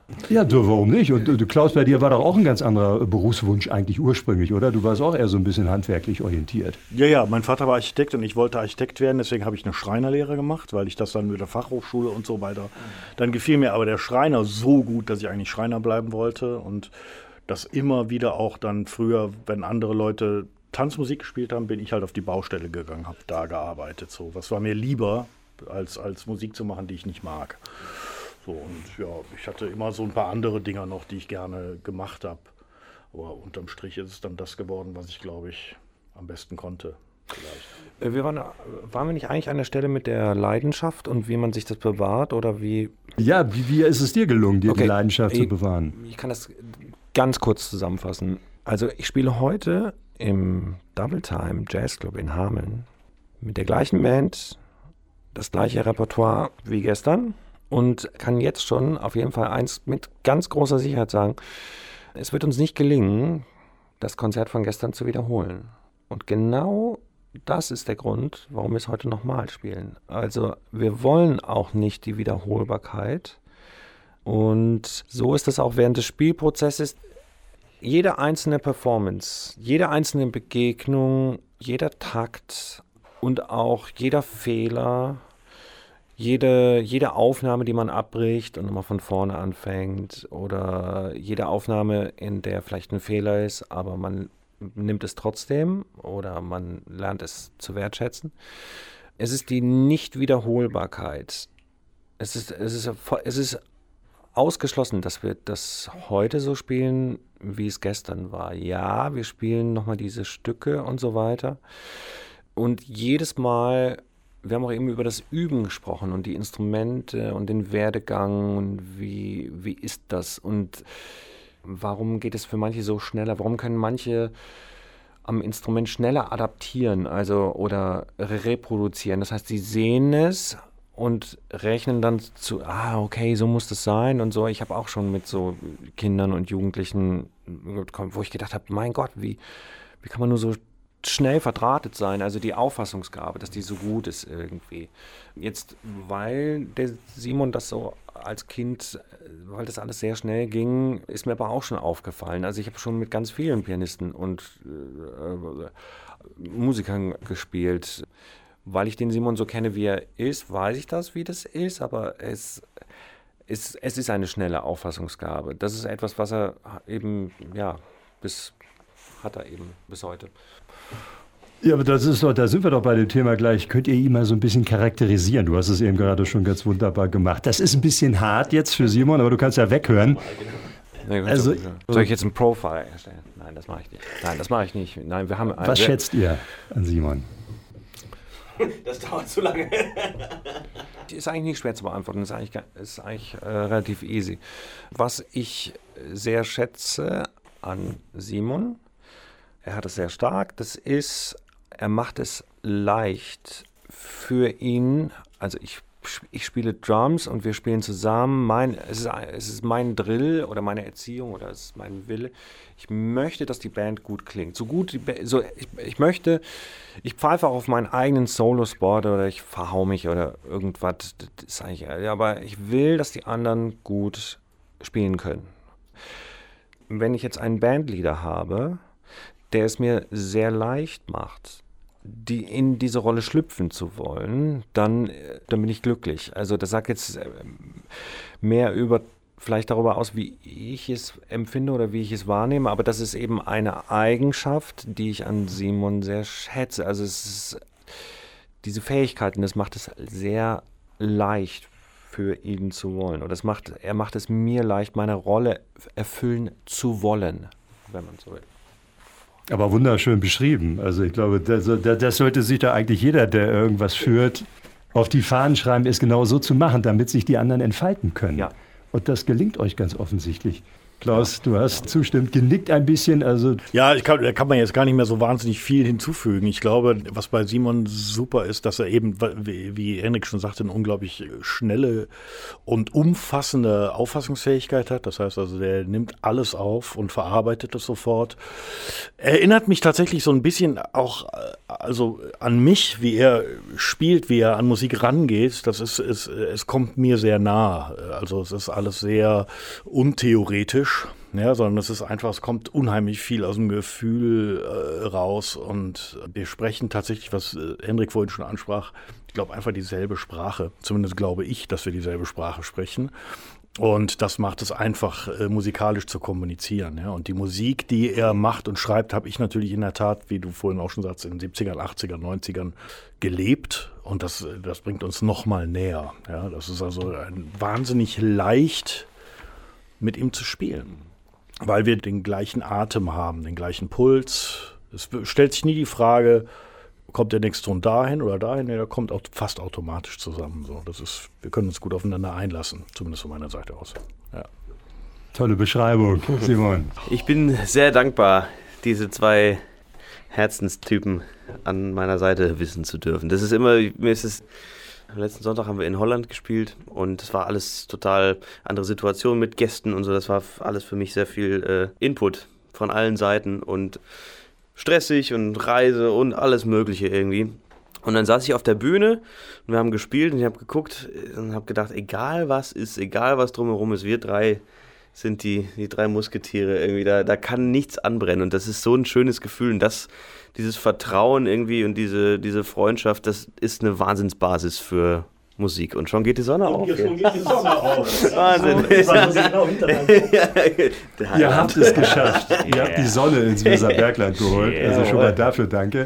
Ja, du, warum nicht? Und du, Klaus, bei dir war doch auch ein ganz anderer Berufswunsch eigentlich ursprünglich, oder? Du warst auch eher so ein bisschen handwerklich orientiert. Ja, ja, mein Vater war Architekt und ich wollte Architekt werden, deswegen habe ich eine Schreinerlehre gemacht, weil ich das dann mit der Fachhochschule und so weiter, dann gefiel mir aber der Schreiner so gut, dass ich eigentlich Schreiner bleiben wollte und das immer wieder auch dann früher, wenn andere Leute Tanzmusik gespielt haben, bin ich halt auf die Baustelle gegangen, habe da gearbeitet. So, was war mir lieber, als, als Musik zu machen, die ich nicht mag. So, und ja, ich hatte immer so ein paar andere Dinger noch, die ich gerne gemacht habe. Aber unterm Strich ist es dann das geworden, was ich, glaube ich, am besten konnte. Vielleicht. Wir waren, waren wir nicht eigentlich an der Stelle mit der Leidenschaft und wie man sich das bewahrt oder wie? Ja, wie, wie ist es dir gelungen, dir Okay, die Leidenschaft ich, zu bewahren? Ich kann das ganz kurz zusammenfassen. Also ich spiele heute im Double Time Jazz Club in Hameln mit der gleichen Band, das gleiche Repertoire wie gestern. Und kann jetzt schon auf jeden Fall eins mit ganz großer Sicherheit sagen, es wird uns nicht gelingen, das Konzert von gestern zu wiederholen. Und genau das ist der Grund, warum wir es heute nochmal spielen. Also wir wollen auch nicht die Wiederholbarkeit. Und so ist es auch während des Spielprozesses. Jede einzelne Performance, jede einzelne Begegnung, jeder Takt und auch jeder Fehler, Jede, jede Aufnahme, die man abbricht und nochmal von vorne anfängt oder jede Aufnahme, in der vielleicht ein Fehler ist, aber man nimmt es trotzdem oder man lernt es zu wertschätzen. Es ist die Nichtwiederholbarkeit. Es ist, es ist, es ist ausgeschlossen, dass wir das heute so spielen, wie es gestern war. Ja, wir spielen nochmal diese Stücke und so weiter. Und jedes Mal, wir haben auch eben über das Üben gesprochen und die Instrumente und den Werdegang und wie, wie ist das und warum geht es für manche so schneller, warum können manche am Instrument schneller adaptieren, also oder reproduzieren. Das heißt, sie sehen es und rechnen dann zu, ah, okay, so muss das sein und so. Ich habe auch schon mit so Kindern und Jugendlichen, wo ich gedacht habe, mein Gott, wie, wie kann man nur so schnell verdrahtet sein, also die Auffassungsgabe, dass die so gut ist irgendwie. Jetzt, weil der Simon das so als Kind, weil das alles sehr schnell ging, ist mir aber auch schon aufgefallen. Also ich habe schon mit ganz vielen Pianisten und äh, Musikern gespielt. Weil ich den Simon so kenne, wie er ist, weiß ich das, wie das ist, aber es ist, es ist eine schnelle Auffassungsgabe. Das ist etwas, was er eben, ja, bis, hat er eben bis heute. Ja, aber das ist doch, da sind wir doch bei dem Thema gleich. Könnt ihr ihn mal so ein bisschen charakterisieren? Du hast es eben gerade schon ganz wunderbar gemacht. Das ist ein bisschen hart jetzt für Simon, aber du kannst ja weghören. Nee, also, soll ich jetzt ein Profile erstellen? Nein, das mache ich nicht. Nein, das mache ich nicht. Nein, wir haben. Was wir, schätzt ihr an Simon? Das dauert zu lange. Ist eigentlich nicht schwer zu beantworten. Ist eigentlich, ist eigentlich äh, relativ easy. Was ich sehr schätze an Simon, er hat es sehr stark, das ist, er macht es leicht für ihn, also ich, ich spiele Drums und wir spielen zusammen, mein, es, ist, es ist mein Drill oder meine Erziehung oder es ist mein Wille. Ich möchte, dass die Band gut klingt. So gut, die Ba- so, ich, ich möchte, ich pfeife auch auf meinen eigenen Solo-Spot oder ich verhau mich oder irgendwas, das ist eigentlich, aber ich will, dass die anderen gut spielen können. Wenn ich jetzt einen Bandleader habe, der es mir sehr leicht macht, die in diese Rolle schlüpfen zu wollen, dann, dann bin ich glücklich. Also das sagt jetzt mehr über vielleicht darüber aus, wie ich es empfinde oder wie ich es wahrnehme, aber das ist eben eine Eigenschaft, die ich an Simon sehr schätze. Also es ist diese Fähigkeiten, das macht es sehr leicht für ihn zu wollen. Oder es macht, er macht es mir leicht, meine Rolle erfüllen zu wollen, wenn man so will. Aber wunderschön beschrieben. Also ich glaube, das, das sollte sich da eigentlich jeder, der irgendwas führt, auf die Fahnen schreiben, ist genau so zu machen, damit sich die anderen entfalten können. Ja. Und das gelingt euch ganz offensichtlich. Klaus, du hast zustimmend genickt ein bisschen. Also Ja, ich kann, da kann man jetzt gar nicht mehr so wahnsinnig viel hinzufügen. Ich glaube, was bei Simon super ist, dass er eben, wie, wie Henrik schon sagte, eine unglaublich schnelle und umfassende Auffassungsfähigkeit hat. Das heißt also, der nimmt alles auf und verarbeitet das sofort. Erinnert mich tatsächlich so ein bisschen auch also an mich, wie er spielt, wie er an Musik rangeht. Das ist, es, es kommt mir sehr nah. Also es ist alles sehr untheoretisch. Ja, sondern es ist einfach, es kommt unheimlich viel aus dem Gefühl äh, raus und wir sprechen tatsächlich, was äh, Henrik vorhin schon ansprach, ich glaube einfach dieselbe Sprache. Zumindest glaube ich, dass wir dieselbe Sprache sprechen. Und das macht es einfach, äh, musikalisch zu kommunizieren. Ja? Und die Musik, die er macht und schreibt, habe ich natürlich in der Tat, wie du vorhin auch schon sagst, in den siebzigern, achtzigern, neunzigern gelebt. Und das, das bringt uns noch mal näher. Ja? Das ist also ein wahnsinnig leicht, mit ihm zu spielen, weil wir den gleichen Atem haben, den gleichen Puls. Es stellt sich nie die Frage, kommt der nächste Ton dahin oder dahin? Nee, der kommt auch fast automatisch zusammen. So, das ist, wir können uns gut aufeinander einlassen, zumindest von meiner Seite aus. Ja. Tolle Beschreibung, Simon. Ich bin sehr dankbar, diese zwei Herzenstypen an meiner Seite wissen zu dürfen. Das ist immer, mir ist es letzten Sonntag haben wir in Holland gespielt und es war alles total andere Situation mit Gästen und so. Das war alles für mich sehr viel äh, Input von allen Seiten und stressig und Reise und alles Mögliche irgendwie. Und dann saß ich auf der Bühne und wir haben gespielt und ich habe geguckt und habe gedacht, egal was ist, egal was drumherum ist, wir drei sind die, die drei Musketiere irgendwie, da, da kann nichts anbrennen und das ist so ein schönes Gefühl und das, dieses Vertrauen irgendwie und diese, diese Freundschaft, das ist eine Wahnsinnsbasis für Musik und schon geht die Sonne auf. Und schon geht die Sonne auf. Wahnsinn. Genau Ihr habt es geschafft. Ihr yeah. habt die Sonne ins Weserbergland geholt, yeah. also schon mal dafür danke.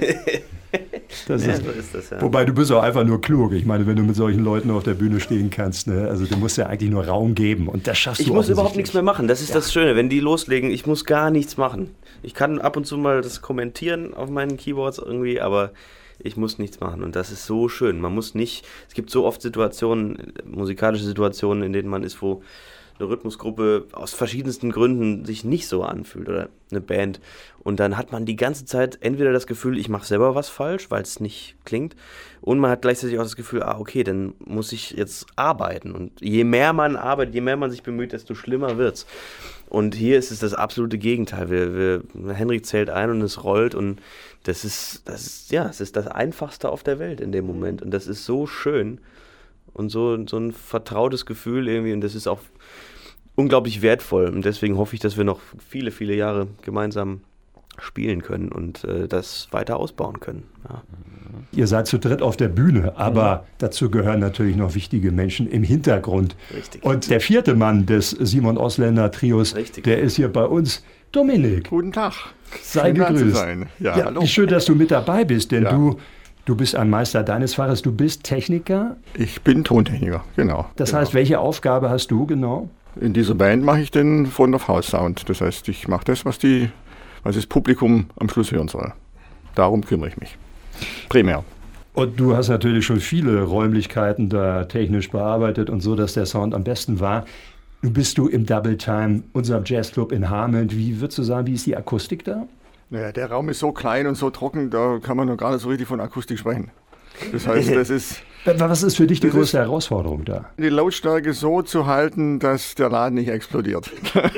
Das ja, ist, so ist das, ja. Wobei du bist auch einfach nur klug. Ich meine, wenn du mit solchen Leuten auf der Bühne stehen kannst, ne? Also du musst ja eigentlich nur Raum geben und das schaffst ich du Ich muss überhaupt nichts mehr machen, das ist ja. das Schöne. Wenn die loslegen, ich muss gar nichts machen. Ich kann ab und zu mal das kommentieren auf meinen Keyboards irgendwie, aber ich muss nichts machen und das ist so schön. Man muss nicht, es gibt so oft Situationen, musikalische Situationen, in denen man ist, wo eine Rhythmusgruppe aus verschiedensten Gründen sich nicht so anfühlt oder eine Band. Und dann hat man die ganze Zeit entweder das Gefühl, ich mache selber was falsch, weil es nicht klingt. Und man hat gleichzeitig auch das Gefühl, ah okay, dann muss ich jetzt arbeiten. Und je mehr man arbeitet, je mehr man sich bemüht, desto schlimmer wird's. Und hier ist es das absolute Gegenteil. Wir, wir, Henrik zählt ein und es rollt und das ist, das ist, ja, es ist das Einfachste auf der Welt in dem Moment. Und das ist so schön und so, so ein vertrautes Gefühl irgendwie und das ist auch unglaublich wertvoll und deswegen hoffe ich, dass wir noch viele, viele Jahre gemeinsam spielen können und äh, das weiter ausbauen können. Ja. Ihr seid zu dritt auf der Bühne, aber mhm. dazu gehören natürlich noch wichtige Menschen im Hintergrund. Richtig. Und der vierte Mann des Simon Osländer Trios, Richtig. der ist hier bei uns, Dominik. Guten Tag. Sei schön gegrüßt. Zu sein. Ja, ja, hallo. Wie schön, dass du mit dabei bist, denn ja. du Du bist ein Meister deines Faches, du bist Techniker? Ich bin Tontechniker, genau. Das genau. heißt, welche Aufgabe hast du genau? In dieser Band mache ich den Front of House Sound. Das heißt, ich mache das, was, die, was das Publikum am Schluss hören soll. Darum kümmere ich mich. Primär. Und du hast natürlich schon viele Räumlichkeiten da technisch bearbeitet und so, dass der Sound am besten war. Nun bist du im Double Time, unserem Jazzclub in Hameln. Wie würdest du sagen, wie ist die Akustik da? Naja, der Raum ist so klein und so trocken, da kann man noch gar nicht so richtig von Akustik sprechen. Das heißt, das ist... Was ist für dich die größte Herausforderung da? Die Lautstärke so zu halten, dass der Laden nicht explodiert.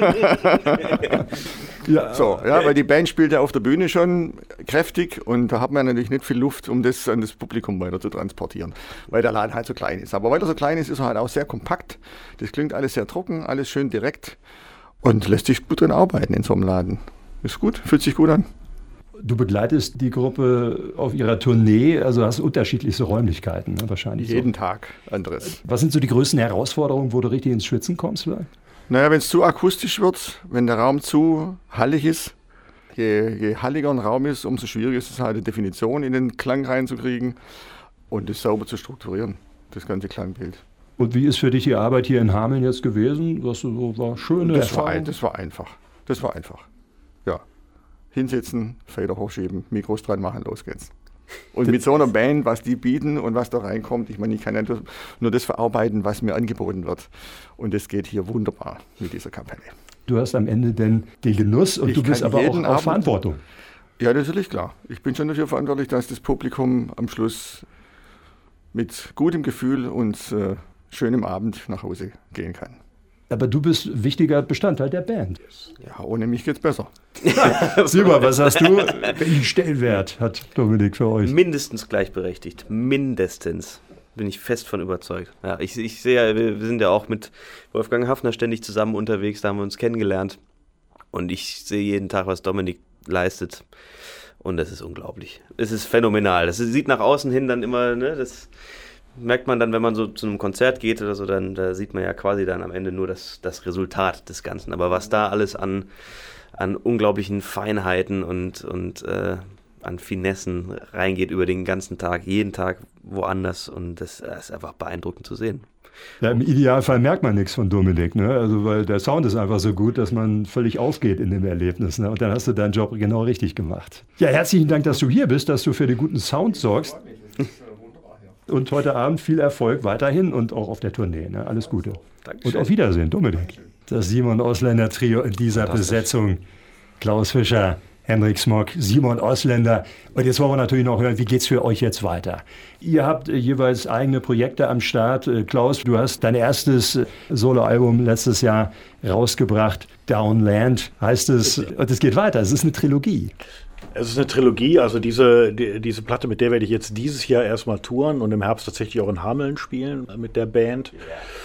ja. So, ja, weil die Band spielt ja auf der Bühne schon kräftig und da hat man natürlich nicht viel Luft, um das an das Publikum weiter zu transportieren, weil der Laden halt so klein ist. Aber weil er so klein ist, ist er halt auch sehr kompakt. Das klingt alles sehr trocken, alles schön direkt und lässt sich gut drin arbeiten in so einem Laden. Ist gut, fühlt sich gut an. Du begleitest die Gruppe auf ihrer Tournee, also hast unterschiedlichste Räumlichkeiten, ne, wahrscheinlich. Jeden so. Tag anderes. Was sind so die größten Herausforderungen, wo du richtig ins Schwitzen kommst vielleicht? Naja, wenn es zu akustisch wird, wenn der Raum zu hallig ist, je, je halliger ein Raum ist, umso schwieriger ist es halt, eine Definition in den Klang reinzukriegen und das sauber zu strukturieren, das ganze Klangbild. Und wie ist für dich die Arbeit hier in Hameln jetzt gewesen? Was so war schöne das Erfahrung? War, das war einfach. Das war einfach. Ja. Hinsetzen, Fader hochschieben, Mikros dran machen, los geht's. Und mit so einer Band, was die bieten und was da reinkommt, ich meine, ich kann ja nur das verarbeiten, was mir angeboten wird. Und das geht hier wunderbar mit dieser Kapelle. du hast am Ende denn den Genuss und Ich du bist kann aber auch jeden auf Abend- Verantwortung. Ja, natürlich, klar. Ich bin schon dafür verantwortlich, dass das Publikum am Schluss mit gutem Gefühl und äh, schönem Abend nach Hause gehen kann. Aber du bist wichtiger Bestandteil der Band. Ja, ohne mich geht's besser. Simon, was hast du? Welchen Stellenwert hat Dominik für euch? Mindestens gleichberechtigt. Mindestens. Bin ich fest von überzeugt. Ja, ich, ich sehe ja, wir sind ja auch mit Wolfgang Hafner ständig zusammen unterwegs, da haben wir uns kennengelernt. Und ich sehe jeden Tag, was Dominik leistet. Und das ist unglaublich. Es ist phänomenal. Das sieht nach außen hin dann immer, ne, das merkt man dann, wenn man so zu einem Konzert geht oder so, dann da sieht man ja quasi dann am Ende nur das, das Resultat des Ganzen. Aber was da alles an, an unglaublichen Feinheiten und, und äh, an Finessen reingeht über den ganzen Tag, jeden Tag woanders, und das, das ist einfach beeindruckend zu sehen. Ja, im Idealfall merkt man nichts von Dominik, ne? Also, weil der Sound ist einfach so gut, dass man völlig aufgeht in dem Erlebnis. Ne? Und dann hast du deinen Job genau richtig gemacht. Ja, herzlichen Dank, dass du hier bist, dass du für den guten Sound sorgst. Und heute Abend viel Erfolg weiterhin und auch auf der Tournee. Ne? Alles Gute. Dankeschön. Und auf Wiedersehen, Dominik. Das Simon Ausländer Trio in dieser Besetzung. Klaus Fischer, Henrik Smok, Simon Ausländer. Und jetzt wollen wir natürlich noch hören, wie geht's für euch jetzt weiter? Ihr habt äh, jeweils eigene Projekte am Start. Äh, Klaus, du hast dein erstes äh, Soloalbum letztes Jahr rausgebracht. Downland heißt es. Und es geht weiter. Es ist eine Trilogie. Es ist eine Trilogie, also diese, die, diese Platte, mit der werde ich jetzt dieses Jahr erstmal touren und im Herbst tatsächlich auch in Hameln spielen mit der Band.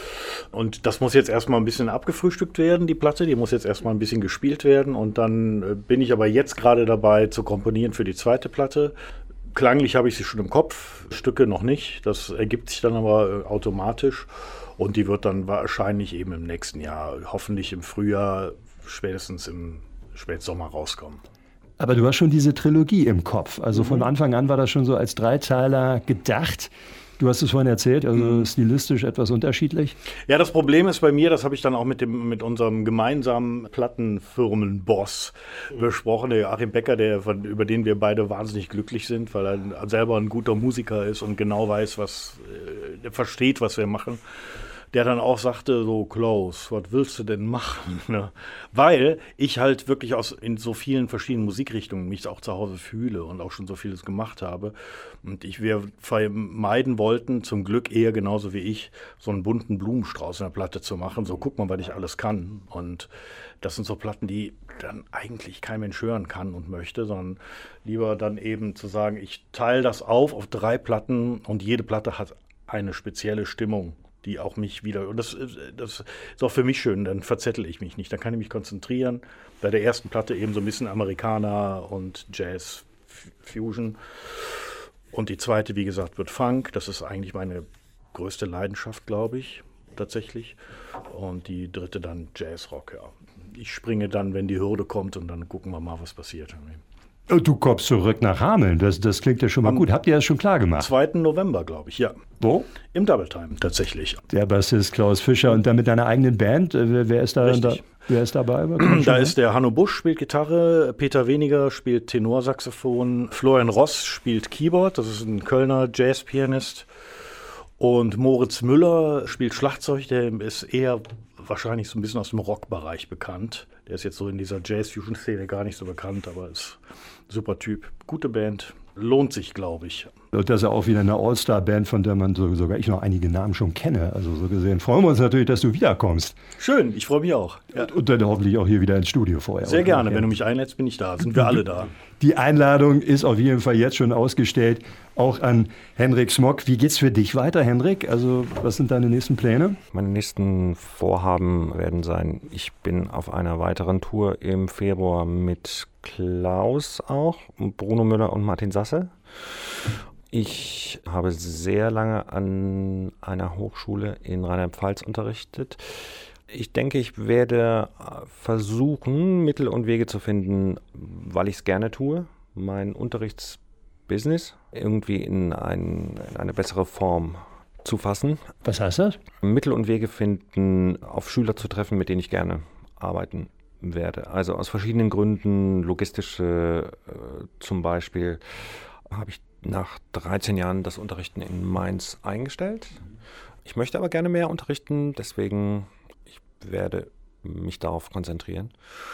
Und das muss jetzt erstmal ein bisschen abgefrühstückt werden, die Platte, die muss jetzt erstmal ein bisschen gespielt werden, und dann bin ich aber jetzt gerade dabei zu komponieren für die zweite Platte. Klanglich habe ich sie schon im Kopf, Stücke noch nicht, das ergibt sich dann aber automatisch, und die wird dann wahrscheinlich eben im nächsten Jahr, hoffentlich im Frühjahr, spätestens im Spätsommer rauskommen. Aber du hast schon diese Trilogie im Kopf. Also von Anfang an war das schon so als Dreiteiler gedacht. Du hast es vorhin erzählt, also stilistisch etwas unterschiedlich. Ja, das Problem ist bei mir, das habe ich dann auch mit dem mit unserem gemeinsamen Plattenfirmenboss besprochen, der Achim Becker, der, von, über den wir beide wahnsinnig glücklich sind, weil er selber ein guter Musiker ist und genau weiß, was, äh, der versteht, was wir machen. Der dann auch sagte, so, Klaus, was willst du denn machen? Ne? Weil ich halt wirklich aus in so vielen verschiedenen Musikrichtungen mich auch zu Hause fühle und auch schon so vieles gemacht habe. Und ich wir vermeiden wollten, zum Glück eher genauso wie ich, so einen bunten Blumenstrauß in der Platte zu machen. So, guck mal, was ich alles kann. Und das sind so Platten, die dann eigentlich kein Mensch hören kann und möchte, sondern lieber dann eben zu sagen, ich teile das auf auf drei Platten, und jede Platte hat eine spezielle Stimmung, die auch mich wieder, und das, das ist auch für mich schön, dann verzettel ich mich nicht, dann kann ich mich konzentrieren. Bei der ersten Platte eben so ein bisschen Amerikaner und Jazz Fusion, und die zweite, wie gesagt, wird Funk, das ist eigentlich meine größte Leidenschaft, glaube ich, tatsächlich, und die dritte dann Jazzrock, ja. Ich springe dann, wenn die Hürde kommt, und dann gucken wir mal, was passiert. Du kommst zurück nach Hameln, das, das klingt ja schon mal Am gut. Habt ihr das schon klar gemacht? zweiten November, glaube ich, ja. Wo? Im Double Time, tatsächlich. Der Bassist Klaus Fischer, und dann mit deiner eigenen Band. Wer, wer, ist, da, da, wer ist dabei? Da ist der Hanno Busch, spielt Gitarre, Peter Weniger spielt Tenorsaxophon, Florian Ross spielt Keyboard, das ist ein Kölner Jazzpianist, und Moritz Müller spielt Schlagzeug, der ist eher wahrscheinlich so ein bisschen aus dem Rockbereich bekannt. Der ist jetzt so in dieser Jazz-Fusion-Szene gar nicht so bekannt, aber ist ein super Typ. Gute Band, lohnt sich, glaube ich. Und das ist ja auch wieder eine All-Star-Band, von der man so, sogar ich noch einige Namen schon kenne. Also so gesehen freuen wir uns natürlich, dass du wiederkommst. Schön, ich freue mich auch. Ja. Und, und dann hoffentlich auch hier wieder ins Studio vorher. Sehr gerne, wenn du mich einlädst, bin ich da. Sind wir alle da. Die Einladung ist auf jeden Fall jetzt schon ausgestellt, auch an Henrik Smok. Wie geht's für dich weiter, Henrik? Also was sind deine nächsten Pläne? Meine nächsten Vorhaben werden sein, ich bin auf einer weiteren Tour im Februar mit Klaus auch, Bruno Müller und Martin Sasse. Ich habe sehr lange an einer Hochschule in Rheinland-Pfalz unterrichtet. Ich denke, ich werde versuchen, Mittel und Wege zu finden, weil ich es gerne tue, mein Unterrichtsbusiness irgendwie in, ein, in eine bessere Form zu fassen. Was heißt das? Mittel und Wege finden, auf Schüler zu treffen, mit denen ich gerne arbeiten werde. Also aus verschiedenen Gründen, logistische äh, zum Beispiel, habe ich nach dreizehn Jahren das Unterrichten in Mainz eingestellt. Ich möchte aber gerne mehr unterrichten, deswegen ich werde mich darauf konzentrieren.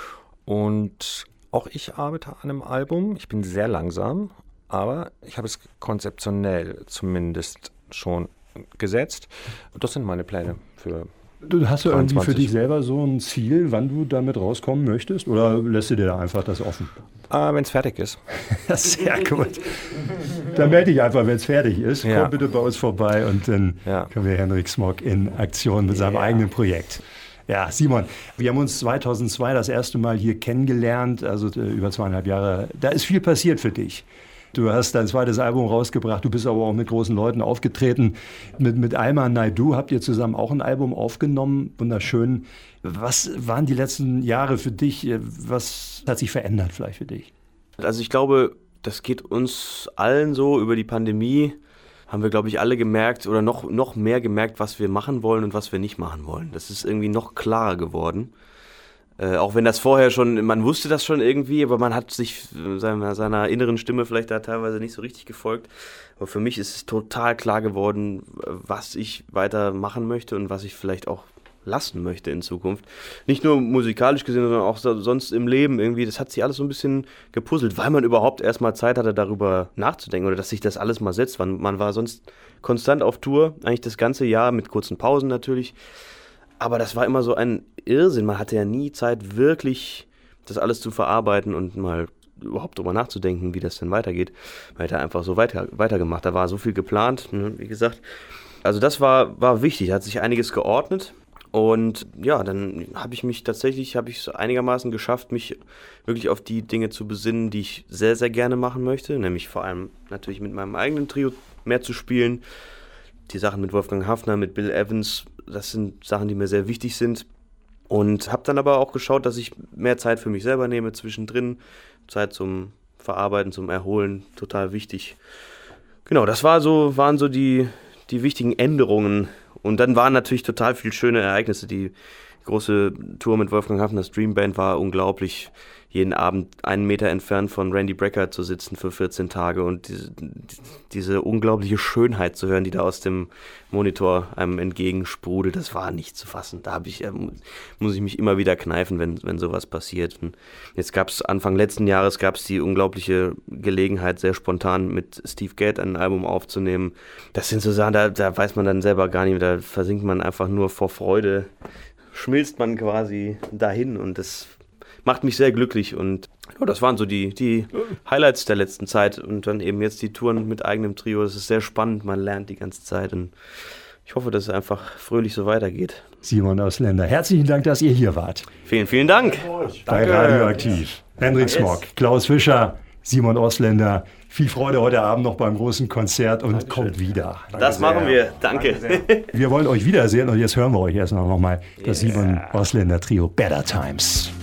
Und auch ich arbeite an einem Album. Ich bin sehr langsam, aber ich habe es konzeptionell zumindest schon gesetzt. Und das sind meine Pläne für Du hast du irgendwie für zweiundzwanzig. dich selber so ein Ziel, wann du damit rauskommen möchtest? Oder lässt du dir da einfach das offen? Ah, wenn es fertig ist. Sehr gut. Dann melde dich einfach, wenn es fertig ist. Ja. Komm bitte bei uns vorbei und dann Ja. können wir Henrik Smok in Aktion mit seinem eigenen Projekt. Ja, Simon, wir haben uns zweitausendzwei das erste Mal hier kennengelernt, also äh, über zweieinhalb Jahre. Da ist viel passiert für dich. Du hast dein zweites Album rausgebracht, du bist aber auch mit großen Leuten aufgetreten. Mit, mit Ayman Naidoo habt ihr zusammen auch ein Album aufgenommen, wunderschön. Was waren die letzten Jahre für dich? Was hat sich verändert vielleicht für dich? Also ich glaube, das geht uns allen so. Über die Pandemie haben wir, glaube ich, alle gemerkt oder noch, noch mehr gemerkt, was wir machen wollen und was wir nicht machen wollen. Das ist irgendwie noch klarer geworden. Äh, auch wenn das vorher schon, man wusste das schon irgendwie, aber man hat sich seiner, seiner inneren Stimme vielleicht da teilweise nicht so richtig gefolgt. Aber für mich ist es total klar geworden, was ich weiter machen möchte und was ich vielleicht auch lassen möchte in Zukunft. Nicht nur musikalisch gesehen, sondern auch so, sonst im Leben irgendwie. Das hat sich alles so ein bisschen gepuzzelt, weil man überhaupt erstmal Zeit hatte, darüber nachzudenken oder dass sich das alles mal setzt. Man, man war sonst konstant auf Tour, eigentlich das ganze Jahr mit kurzen Pausen natürlich. Aber das war immer so ein Irrsinn. Man hatte ja nie Zeit, wirklich das alles zu verarbeiten und mal überhaupt darüber nachzudenken, wie das denn weitergeht. Man hat einfach so weiter, weitergemacht. Da war so viel geplant, wie gesagt. Also das war, war wichtig, da hat sich einiges geordnet. Und ja, dann habe ich mich tatsächlich, habe ich es einigermaßen geschafft, mich wirklich auf die Dinge zu besinnen, die ich sehr, sehr gerne machen möchte. Nämlich vor allem natürlich mit meinem eigenen Trio mehr zu spielen. Die Sachen mit Wolfgang Hafner, mit Bill Evans, das sind Sachen, die mir sehr wichtig sind. Und habe dann aber auch geschaut, dass ich mehr Zeit für mich selber nehme zwischendrin. Zeit zum Verarbeiten, zum Erholen, total wichtig. Genau, das war so, waren so die, die wichtigen Änderungen. Und dann waren natürlich total viele schöne Ereignisse. Die große Tour mit Wolfgang Hafners Dream Band war unglaublich. Jeden Abend einen Meter entfernt von Randy Brecker zu sitzen für vierzehn Tage und diese, diese unglaubliche Schönheit zu hören, die da aus dem Monitor einem entgegensprudelt, das war nicht zu fassen. Da habe ich, muss ich mich immer wieder kneifen, wenn, wenn sowas passiert. Und jetzt gab es Anfang letzten Jahres gab es die unglaubliche Gelegenheit, sehr spontan mit Steve Gadd ein Album aufzunehmen. Das sind so Sachen, da, da weiß man dann selber gar nicht mehr, da versinkt man einfach nur vor Freude, schmilzt man quasi dahin und das macht mich sehr glücklich und oh, das waren so die, die Highlights der letzten Zeit und dann eben jetzt die Touren mit eigenem Trio. Das ist sehr spannend, man lernt die ganze Zeit und ich hoffe, dass es einfach fröhlich so weitergeht. Simon Ausländer, herzlichen Dank, dass ihr hier wart. Vielen, vielen Dank. Bei Radioaktiv. Henrik Smok, Klaus Fischer, Simon Ausländer. Viel Freude heute Abend noch beim großen Konzert und Dankeschön. Kommt wieder. Das machen wir. Danke. Danke wir wollen euch wiedersehen und jetzt hören wir euch erst noch mal das yeah. Simon Ausländer Trio Better Times.